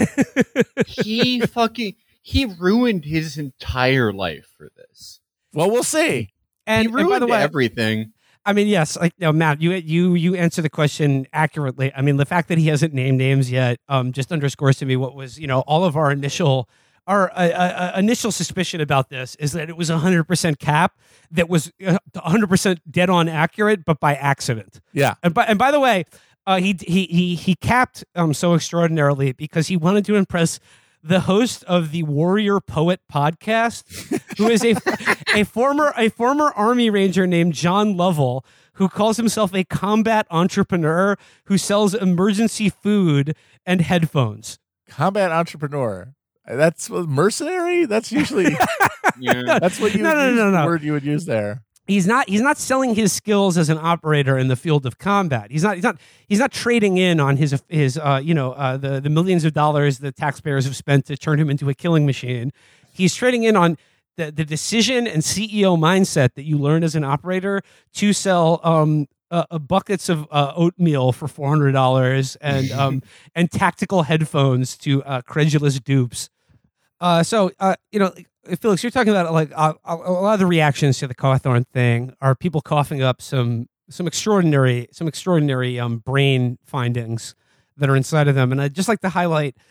B: He fucking he ruined his entire life for this.
C: Well, we'll see.
A: And,
B: He
A: and
B: ruined
A: by the way,
B: everything.
A: I mean, yes, like no, Matt, you you you answer the question accurately. I mean, the fact that he hasn't named names yet um, just underscores to me what was, you know, all of our initial our uh, uh, initial suspicion about this is that it was a hundred percent cap that was a hundred percent dead on accurate, but by accident.
C: Yeah.
A: And by and by the way, uh, he he he he capped um so extraordinarily because he wanted to impress the host of the Warrior Poet podcast, who is a a former a former Army Ranger named John Lovell, who calls himself a combat entrepreneur who sells emergency food and headphones.
C: Combat entrepreneur. That's what- mercenary. That's usually
B: Yeah.
C: that's what you
A: No,
C: would
A: no,
C: use,
A: no,
C: the
A: no.
C: word you would use there.
A: He's not he's not selling his skills as an operator in the field of combat. He's not he's not he's not trading in on his his uh you know uh the the millions of dollars the taxpayers have spent to turn him into a killing machine. He's trading in on the the decision and C E O mindset that you learn as an operator to sell um uh, uh, buckets of uh, oatmeal for four hundred dollars and um and tactical headphones to uh, credulous dupes. Uh, so uh, you know, Felix, you're talking about like uh, a a lot of the reactions to the Cawthorn thing are people coughing up some some extraordinary some extraordinary um, brain findings that are inside of them, and I'd just like to highlight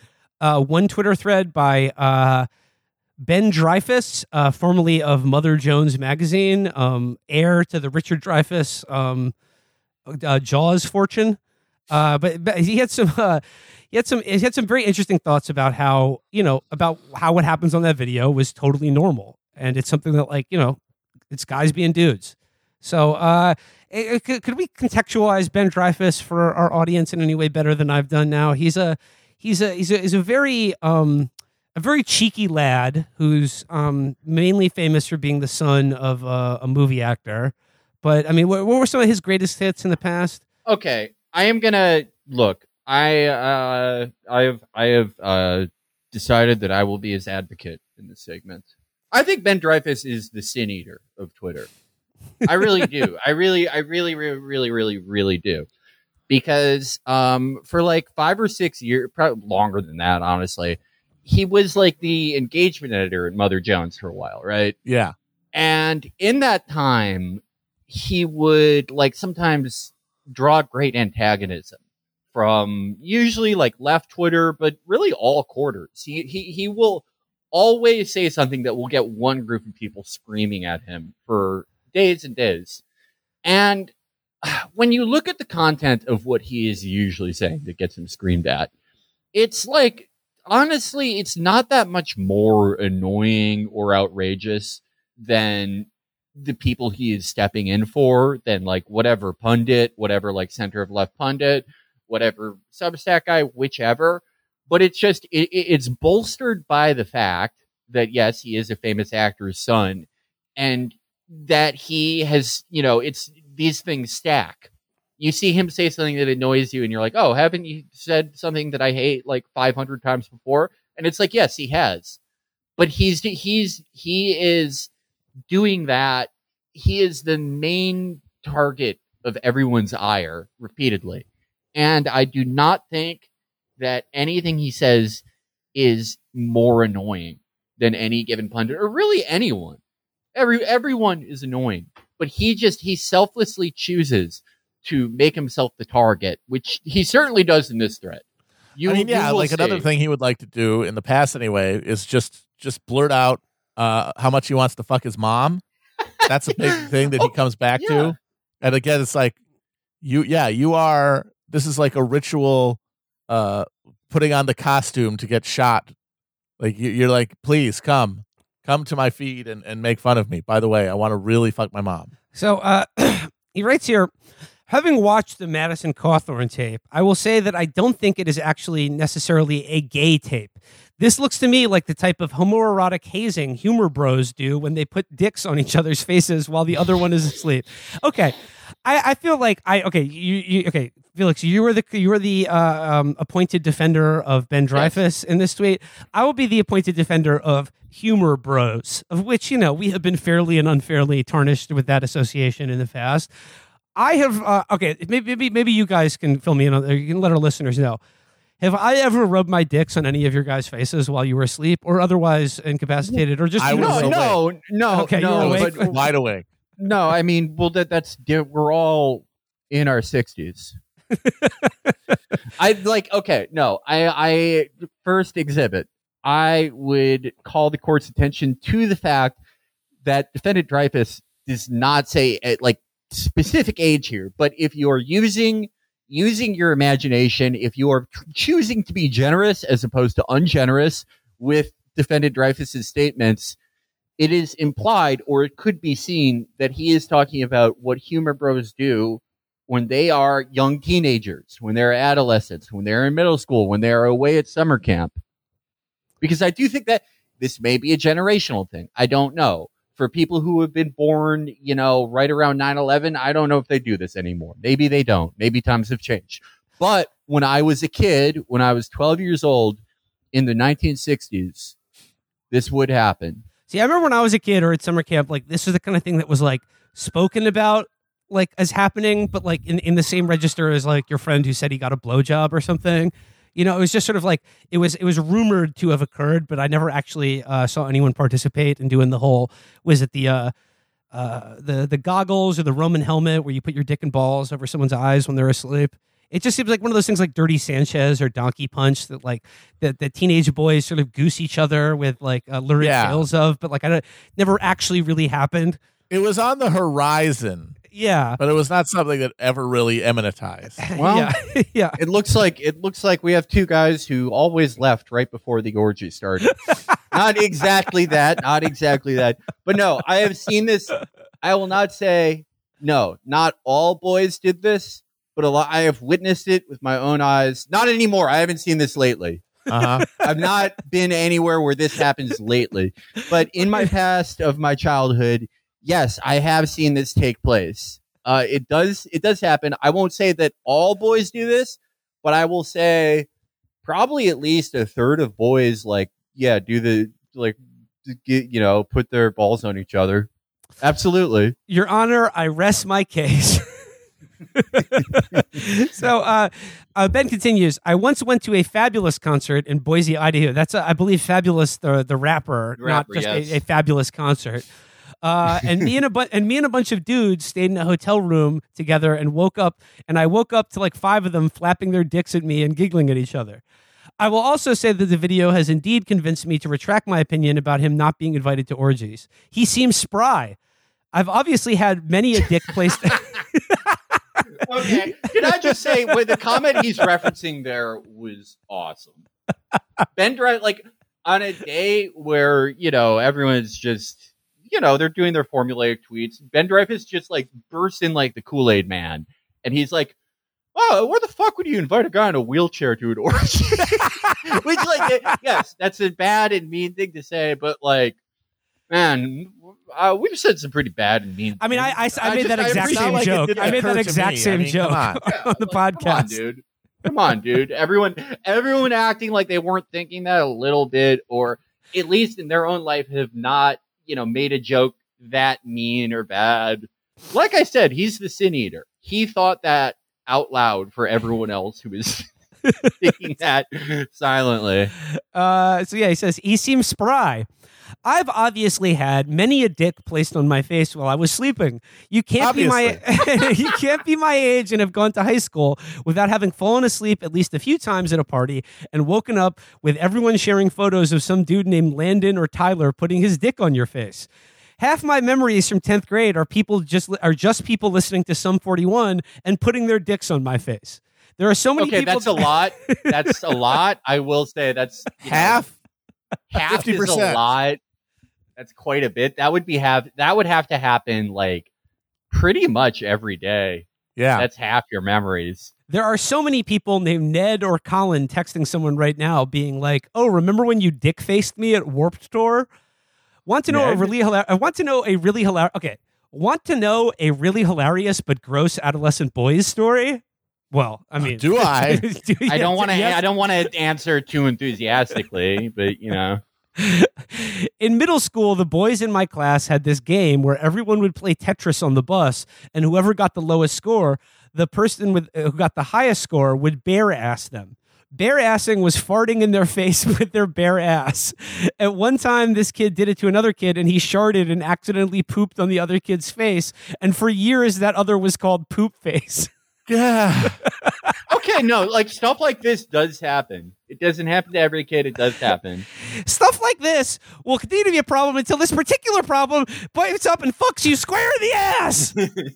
A: uh, one Twitter thread by uh, Ben Dreyfuss, uh, formerly of Mother Jones magazine, um, heir to the Richard Dreyfuss um, uh, Jaws fortune. Uh, but, but he had some uh, he had some he had some very interesting thoughts about how you know about how what happens on that video was totally normal, and it's something that like you know it's guys being dudes. So uh, it, it, could, could we contextualize Ben Dreyfuss for our audience in any way better than I've done now? He's a he's a he's a, he's a very um, a very cheeky lad who's um, mainly famous for being the son of uh, a movie actor. But I mean, what, what were some of his greatest hits in the past?
B: Okay, I am gonna look. I uh, I have I have uh, decided that I will be his advocate in this segment. I think Ben Dreyfuss is the sin eater of Twitter. I really do. I really, I really, really, really, really, really do. Because um, for like five or six years, probably longer than that, honestly, he was like the engagement editor at Mother Jones for a while, right?
C: Yeah.
B: And in that time, he would like sometimes draw great antagonism from usually like left Twitter, but really all quarters. He he he will always say something that will get one group of people screaming at him for days and days. And when you look at the content of what he is usually saying that gets him screamed at, it's like, honestly, it's not that much more annoying or outrageous than the people he is stepping in for, than like whatever pundit, whatever like center of left pundit, whatever Substack guy, whichever. But it's just, it, it's bolstered by the fact that, yes, he is a famous actor's son, and that he has, you know, it's these things stack. You see him say something that annoys you and you're like, oh, haven't you said something that I hate like five hundred times before? And it's like, yes, he has. But he's, he's, he is doing that. He is the main target of everyone's ire repeatedly. And I do not think that anything he says is more annoying than any given pundit or really anyone. Every everyone is annoying, but he just he selflessly chooses to make himself the target, which he certainly does in this thread. You,
C: I mean, yeah, like
B: see.
C: Another thing he would like to do in the past anyway is just just blurt out uh, how much he wants to fuck his mom. That's a big thing that he comes back
B: yeah.
C: to. And again, it's like you, yeah, you are. This is like a ritual, uh, putting on the costume to get shot. Like you, you're like, please come. Come to my feed and, and make fun of me. By the way, I want to really fuck my mom.
A: So uh, he writes here, having watched the Madison Cawthorn tape, I will say that I don't think it is actually necessarily a gay tape. This looks to me like the type of homoerotic hazing humor bros do when they put dicks on each other's faces while the other one is asleep. Okay. I, I feel like I okay you, you okay Felix, you were the you were the uh, um, appointed defender of Ben Dreyfuss yes. in this tweet. I will be the appointed defender of humor bros, of which you know we have been fairly and unfairly tarnished with that association in the past. I have uh, okay maybe maybe maybe you guys can fill me in on, or you can let our listeners know. Have I ever rubbed my dicks on any of your guys' faces while you were asleep or otherwise incapacitated, or just
C: I was
B: no no no
A: okay
B: no
A: you were awake?
B: but,
C: wide awake.
B: No, I mean, well, that that's we're all in our sixties. I like okay, no, I I first exhibit. I would call the court's attention to the fact that defendant Dreyfuss does not say at like specific age here, but if you're using using your imagination, if you are choosing to be generous as opposed to ungenerous with defendant Dreyfuss's statements, it is implied, or it could be seen, that he is talking about what humor bros do when they are young teenagers, when they're adolescents, when they're in middle school, when they're away at summer camp. Because I do think that this may be a generational thing. I don't know. For people who have been born, you know, right around nine eleven, I don't know if they do this anymore. Maybe they don't. Maybe times have changed. But when I was a kid, when I was twelve years old in the nineteen sixties, this would happen.
A: See, I remember when I was a kid or at summer camp, like this is the kind of thing that was like spoken about like as happening, but like in, in the same register as like your friend who said he got a blowjob or something. You know, it was just sort of like it was it was rumored to have occurred, but I never actually uh, saw anyone participate in doing the whole was it the uh, uh, the the goggles or the Roman helmet where you put your dick and balls over someone's eyes when they're asleep. It just seems like one of those things like Dirty Sanchez or Donkey Punch that like the, the teenage boys sort of goose each other with like uh, lurid
C: Yeah.
A: tales of, but like I don't, never actually really happened.
C: It was on the horizon,
A: Yeah.
C: but it was not something that ever really imminentized.
B: Well,
A: yeah. yeah.
B: it looks like it looks like we have two guys who always left right before the orgy started. Not exactly that, not exactly that. But no, I have seen this. I will not say no, not all boys did this, but a lot I have witnessed it with my own eyes. Not anymore. I haven't seen this lately.
C: Uh-huh.
B: I've not been anywhere where this happens lately. But in my past of my childhood, yes, I have seen this take place. Uh, it does it does happen. I won't say that all boys do this, but I will say probably at least a third of boys like, yeah, do the like get, you know, put their balls on each other. Absolutely.
A: Your Honor, I rest my case. so uh, uh, Ben continues, I once went to a Fabulous concert in Boise, Idaho. That's, uh, I believe, Fabulous, the, the rapper,
B: The rapper,
A: not just
B: yes.
A: a, a Fabulous concert. Uh, and me and a bu- and me and a bunch of dudes stayed in a hotel room together and woke up. And I woke up to like five of them flapping their dicks at me and giggling at each other. I will also say that the video has indeed convinced me to retract my opinion about him not being invited to orgies. He seems spry. I've obviously had many a dick placed.
B: Okay. Can I just say, with the comment he's referencing there was awesome. Ben Drive, like on a day where, you know, everyone's just, you know, they're doing their formulaic tweets. Ben Dreyfuss just like bursts in like the Kool-Aid man. And he's like, oh, where the fuck would you invite a guy in a wheelchair to an orgy? Which, like, yes, that's a bad and mean thing to say, but like, man, uh, we've said some pretty bad and mean.
A: I mean, I I,
B: things.
A: I made
B: just-
A: that exact
B: appreciate-
A: same
C: like it
A: joke.
C: didn't
A: I made
C: occur
A: that
C: to
A: exact
C: me.
A: same
C: I mean,
A: joke
C: come on.
A: on the
B: Come on,
A: podcast.
B: dude. Come on, dude. Everyone, everyone acting like they weren't thinking that a little bit, or at least in their own life have not, you know, made a joke that mean or bad. Like I said, he's the sin eater. He thought that out loud for everyone else who was thinking that silently.
A: Uh, so yeah, he says he seems spry. I've obviously had many a dick placed on my face while I was sleeping. You can't
C: Obviously.
A: be my you can't be my age and have gone to high school without having fallen asleep at least a few times at a party and woken up with everyone sharing photos of some dude named Landon or Tyler putting his dick on your face. Half my memories from tenth grade are people just are just people listening to Sum forty-one and putting their dicks on my face. There are so many
B: Okay,
A: people.
B: that's a lot. That's a lot. I will say that's you know,
C: Half?
B: half
C: fifty
B: is a
C: percent.
B: lot. That's quite a bit. That would be have that would have to happen like pretty much every day.
C: Yeah.
B: That's half your memories.
A: There are so many people named Ned or Colin texting someone right now being like, oh, remember when you dick faced me at Warped Tour? Want to know a
B: Ned?
A: really hilarious, I want to know a really hilarious, okay. Want to know a really hilarious but gross adolescent boys story? Well, I mean.
C: Do I?
A: do you-
B: I don't want to.
A: yes.
B: I don't want to answer too enthusiastically, but you know.
A: In middle school, the boys in my class had this game where everyone would play Tetris on the bus, and whoever got the lowest score, the person with who got the highest score would bare ass them. Bare assing was farting in their face with their bare ass. At one time, this kid did it to another kid, and he sharted and accidentally pooped on the other kid's face. And for years, that other was called Poop Face.
C: Yeah.
B: Okay, no, like stuff like this does happen. It doesn't happen to every kid. It does happen.
A: Stuff like this will continue to be a problem until this particular problem bites up and fucks you square in the ass.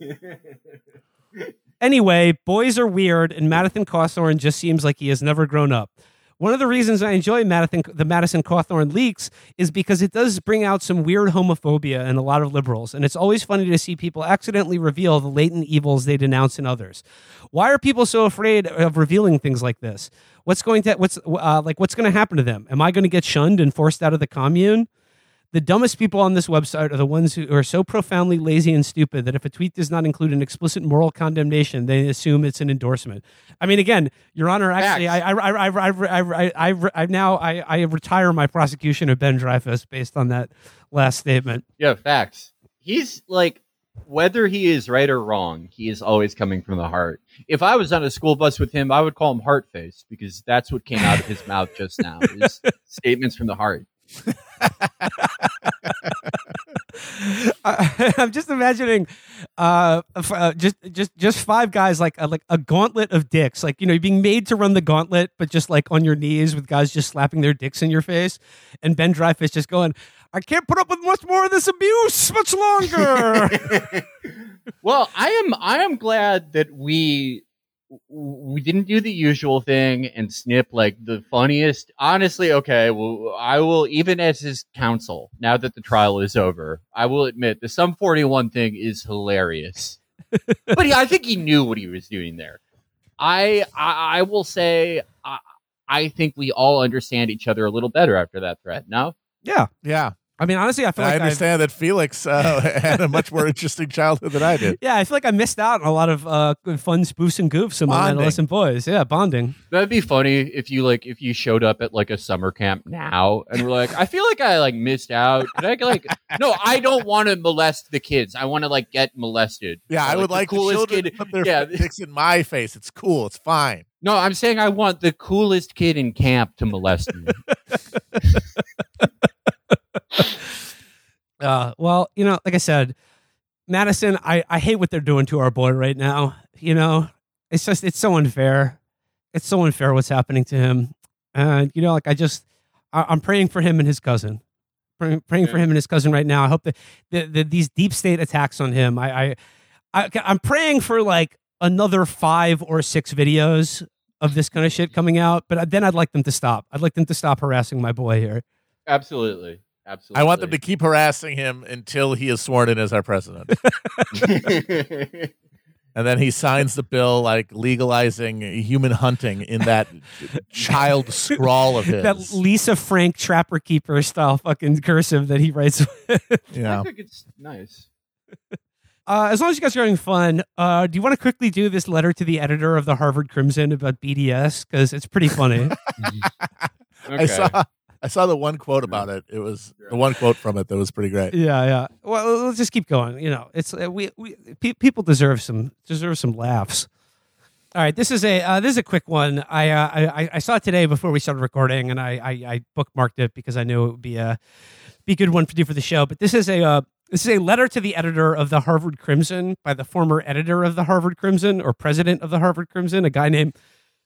A: Anyway, boys are weird, and Madison Cawthorn just seems like he has never grown up. One of the reasons I enjoy Madison, the Madison Cawthorn leaks is because it does bring out some weird homophobia in a lot of liberals, and it's always funny to see people accidentally reveal the latent evils they denounce in others. Why are people so afraid of revealing things like this? What's going to what's uh, like what's going to happen to them? Am I going to get shunned and forced out of the commune? The dumbest people on this website are the ones who are so profoundly lazy and stupid that if a tweet does not include an explicit moral condemnation, they assume it's an endorsement. I mean, again, Your Honor, actually, I, I, I, I, I, I, I, I now I, I retire my prosecution of Ben Dreyfuss based on that last statement.
B: Yeah, facts. He's like, whether he is right or wrong, he is always coming from the heart. If I was on a school bus with him, I would call him Heart Face because that's what came out of his mouth just now. His statements from the heart.
A: I, I'm just imagining, uh, f- uh, just just just five guys like a, like a gauntlet of dicks, like you know, being made to run the gauntlet, but just like on your knees with guys just slapping their dicks in your face, and Ben Dreyfuss just going, "I can't put up with much more of this abuse much longer."
B: Well, I am I am glad that we we didn't do the usual thing and snip like the funniest. Honestly, okay, well, I will, even as his counsel, now that the trial is over, I will admit the Sum forty-one thing is hilarious. But he, I think he knew what he was doing there. I I, I will say I, I think we all understand each other a little better after that threat. No?
A: Yeah.
C: Yeah.
A: I mean, honestly, I feel
C: I
A: like
C: understand that Felix uh, had a much more interesting childhood than I did.
A: Yeah, I feel like I missed out on a lot of uh, good fun spoofs and goofs among
C: Bonding.
A: adolescent boys. Yeah, bonding.
B: That'd be funny if you like if you showed up at like a summer camp now and were like, I feel like I like missed out. Could I like no, I don't want to molest the kids. I want to like get molested.
C: Yeah,
B: So,
C: I would like
B: the
C: the
B: coolest
C: children
B: kid.
C: to put their
B: Yeah.
C: dicks in my face. It's cool. It's fine.
B: No, I'm saying I want the coolest kid in camp to molest me.
A: Uh, well, you know, like I said, Madison, I, I hate what they're doing to our boy right now. You know, it's just, it's so unfair. It's so unfair what's happening to him. And, you know, like I just, I, I'm praying for him and his cousin. Praying, praying for him and his cousin right now. I hope that the, the, these deep state attacks on him, I, I, I, I'm praying for like another five or six videos of this kind of shit coming out. But then I'd like them to stop. I'd like them to stop harassing my boy here.
B: Absolutely. Absolutely.
C: I want them to keep harassing him until he is sworn in as our president. And then he signs the bill like legalizing human hunting in that child scrawl of his.
A: That Lisa Frank Trapper Keeper style fucking cursive that he writes with.
C: Yeah.
B: I think it's nice.
A: Uh, as long as you guys are having fun, uh, do you want to quickly do this letter to the editor of the Harvard Crimson about B D S? Because it's pretty funny.
B: Okay.
C: I saw I saw the one quote about it. It was the one quote from it that was pretty great.
A: Yeah, yeah. Well, let's just keep going. You know, it's uh, we we pe- people deserve some deserve some laughs. All right, this is a uh, this is a quick one. I, uh, I I saw it today before we started recording, and I, I I bookmarked it because I knew it would be a be a good one to do for the show. But this is a uh, this is a letter to the editor of the Harvard Crimson by the former editor of the Harvard Crimson or president of the Harvard Crimson, a guy named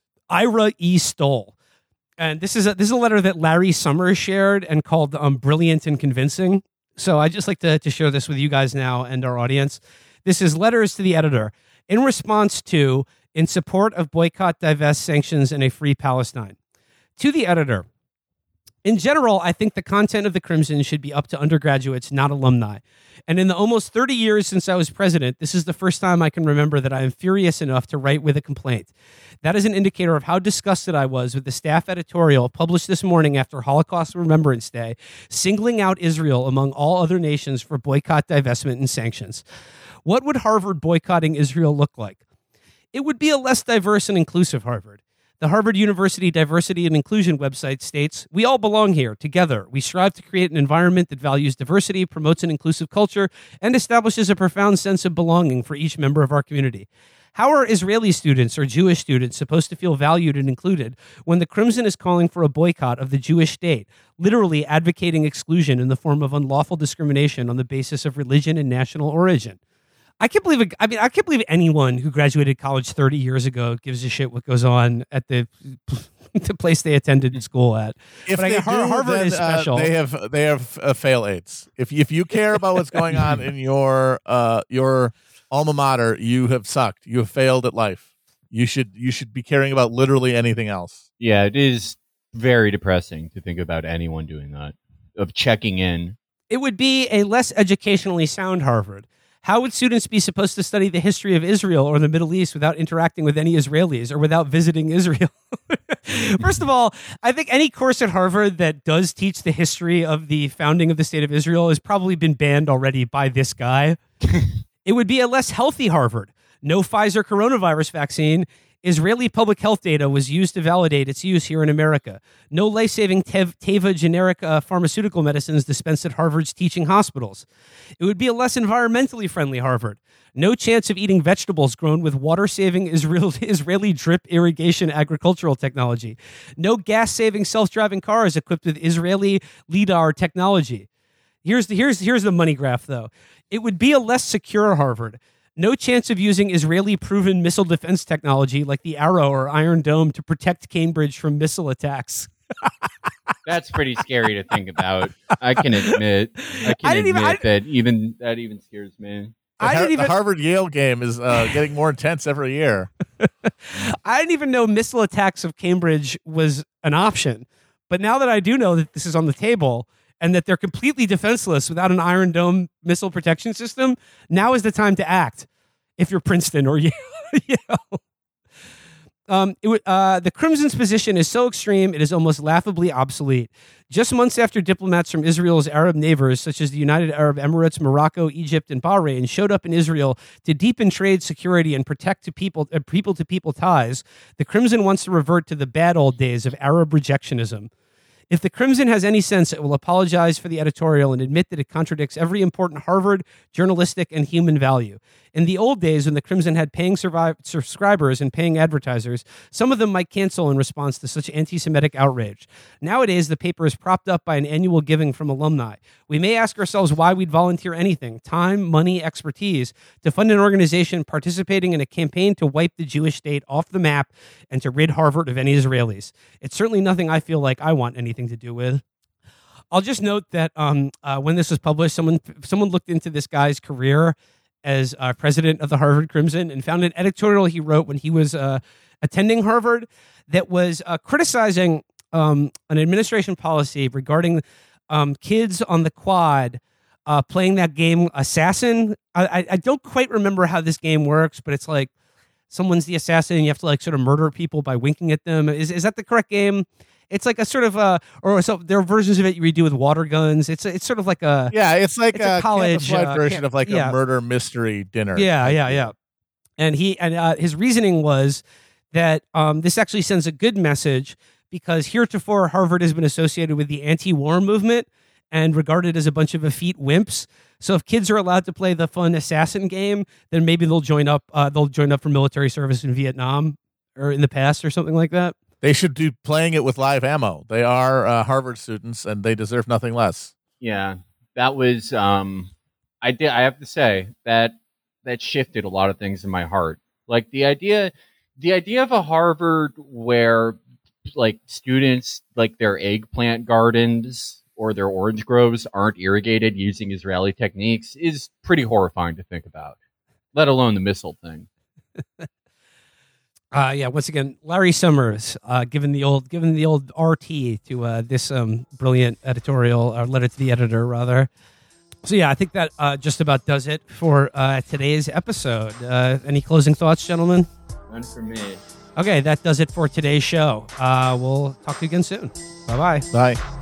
A: Ira E. Stoll. And this is a, this is a letter that Larry Summers shared and called um, brilliant and convincing. So I just like to, to share this with you guys now and our audience. This is letters to the editor in response to, in support of boycott, divest, sanctions, and a free Palestine. To the editor, in general, I think the content of the Crimson should be up to undergraduates, not alumni. And in the almost thirty years since I was president, this is the first time I can remember that I am furious enough to write with a complaint. That is an indicator of how disgusted I was with the staff editorial published this morning after Holocaust Remembrance Day, singling out Israel among all other nations for boycott, divestment, and sanctions. What would Harvard boycotting Israel look like? It would be a less diverse and inclusive Harvard. The Harvard University Diversity and Inclusion website states, "We all belong here, together. We strive to create an environment that values diversity, promotes an inclusive culture, and establishes a profound sense of belonging for each member of our community." How are Israeli students or Jewish students supposed to feel valued and included when the Crimson is calling for a boycott of the Jewish state, literally advocating exclusion in the form of unlawful discrimination on the basis of religion and national origin? I can't believe it. I mean, I can't believe anyone who graduated college thirty years ago gives a shit what goes on at the the place they attended school at.
C: If
A: But I
C: they
A: get Har-
C: do,
A: Harvard
C: then,
A: is special.
C: Uh, they have they have uh, fail aids. If if you care about what's going on in your uh your alma mater, you have sucked. You have failed at life. You should you should be caring about literally anything else.
B: Yeah, it is very depressing to think about anyone doing that, of checking in.
A: It would be a less educationally sound Harvard. How would students be supposed to study the history of Israel or the Middle East without interacting with any Israelis or without visiting Israel? First of all, I think any course at Harvard that does teach the history of the founding of the state of Israel has probably been banned already by this guy. It would be a less healthy Harvard. No Pfizer coronavirus vaccine. Israeli public health data was used to validate its use here in America. No life-saving Tev- Teva generic uh, pharmaceutical medicines dispensed at Harvard's teaching hospitals. It would be a less environmentally friendly Harvard. No chance of eating vegetables grown with water-saving Israel- Israeli drip irrigation agricultural technology. No gas-saving self-driving cars equipped with Israeli LiDAR technology. Here's the here's here's the money graph though. It would be a less secure Harvard. No chance of using Israeli proven missile defense technology like the Arrow or Iron Dome to protect Cambridge from missile attacks.
B: That's pretty scary to think about. I can admit. I can
A: I didn't
B: admit
A: even- I-
B: that even that even scares me.
C: The,
A: I
C: Har-
A: didn't even
C: the Harvard Yale game is uh, getting more intense every year.
A: I didn't even know missile attacks of Cambridge was an option. But now that I do know that this is on the table and that they're completely defenseless without an Iron Dome missile protection system, now is the time to act. If you're Princeton or Yale, Yale. Um, it would, uh, the Crimson's position is so extreme it is almost laughably obsolete. Just months after diplomats from Israel's Arab neighbors, such as the United Arab Emirates, Morocco, Egypt, and Bahrain, showed up in Israel to deepen trade security and protect to people uh, people to people ties, the Crimson wants to revert to the bad old days of Arab rejectionism. If the Crimson has any sense, it will apologize for the editorial and admit that it contradicts every important Harvard journalistic and human value. In the old days, when the Crimson had paying survive- subscribers and paying advertisers, some of them might cancel in response to such anti-Semitic outrage. Nowadays, the paper is propped up by an annual giving from alumni. We may ask ourselves why we'd volunteer anything, time, money, expertise, to fund an organization participating in a campaign to wipe the Jewish state off the map and to rid Harvard of any Israelis. It's certainly nothing I feel like I want anything to do with. I'll just note that um, uh, when this was published, someone someone looked into this guy's career as uh, president of the Harvard Crimson and found an editorial he wrote when he was uh, attending Harvard that was uh, criticizing um, an administration policy regarding um, kids on the quad uh, playing that game Assassin. I, I, I don't quite remember how this game works, but it's like someone's the assassin and you have to like sort of murder people by winking at them. Is is that the correct game? It's like a sort of uh or so there are versions of it you do with water guns. It's it's sort of like a
C: Yeah, it's like
A: It's a
C: a,
A: college,
C: campus-wide
A: uh,
C: version
A: camp-
C: of like
A: yeah.
C: a murder mystery dinner.
A: yeah yeah yeah. And he and uh, his reasoning was that um, this actually sends a good message because heretofore Harvard has been associated with the anti-war movement and regarded as a bunch of effete wimps. So if kids are allowed to play the fun assassin game, then maybe they'll join up. Uh, they'll join up for military service in Vietnam or in the past or something like that.
C: They should do playing it with live ammo. They are uh, Harvard students, and they deserve nothing less.
B: Yeah, that was. Um, I did. I have to say that that shifted a lot of things in my heart. Like the idea, the idea of a Harvard where like students like their eggplant gardens or their orange groves aren't irrigated using Israeli techniques is pretty horrifying to think about. Let alone the missile thing.
A: Uh, yeah. Once again, Larry Summers, uh, given the old, given the old R T to uh, this um, brilliant editorial, or letter to the editor, rather. So yeah, I think that uh, just about does it for uh, today's episode. Uh, any closing thoughts, gentlemen?
B: None for me.
A: Okay, that does it for today's show. Uh, we'll talk to you again soon. Bye bye.
C: Bye.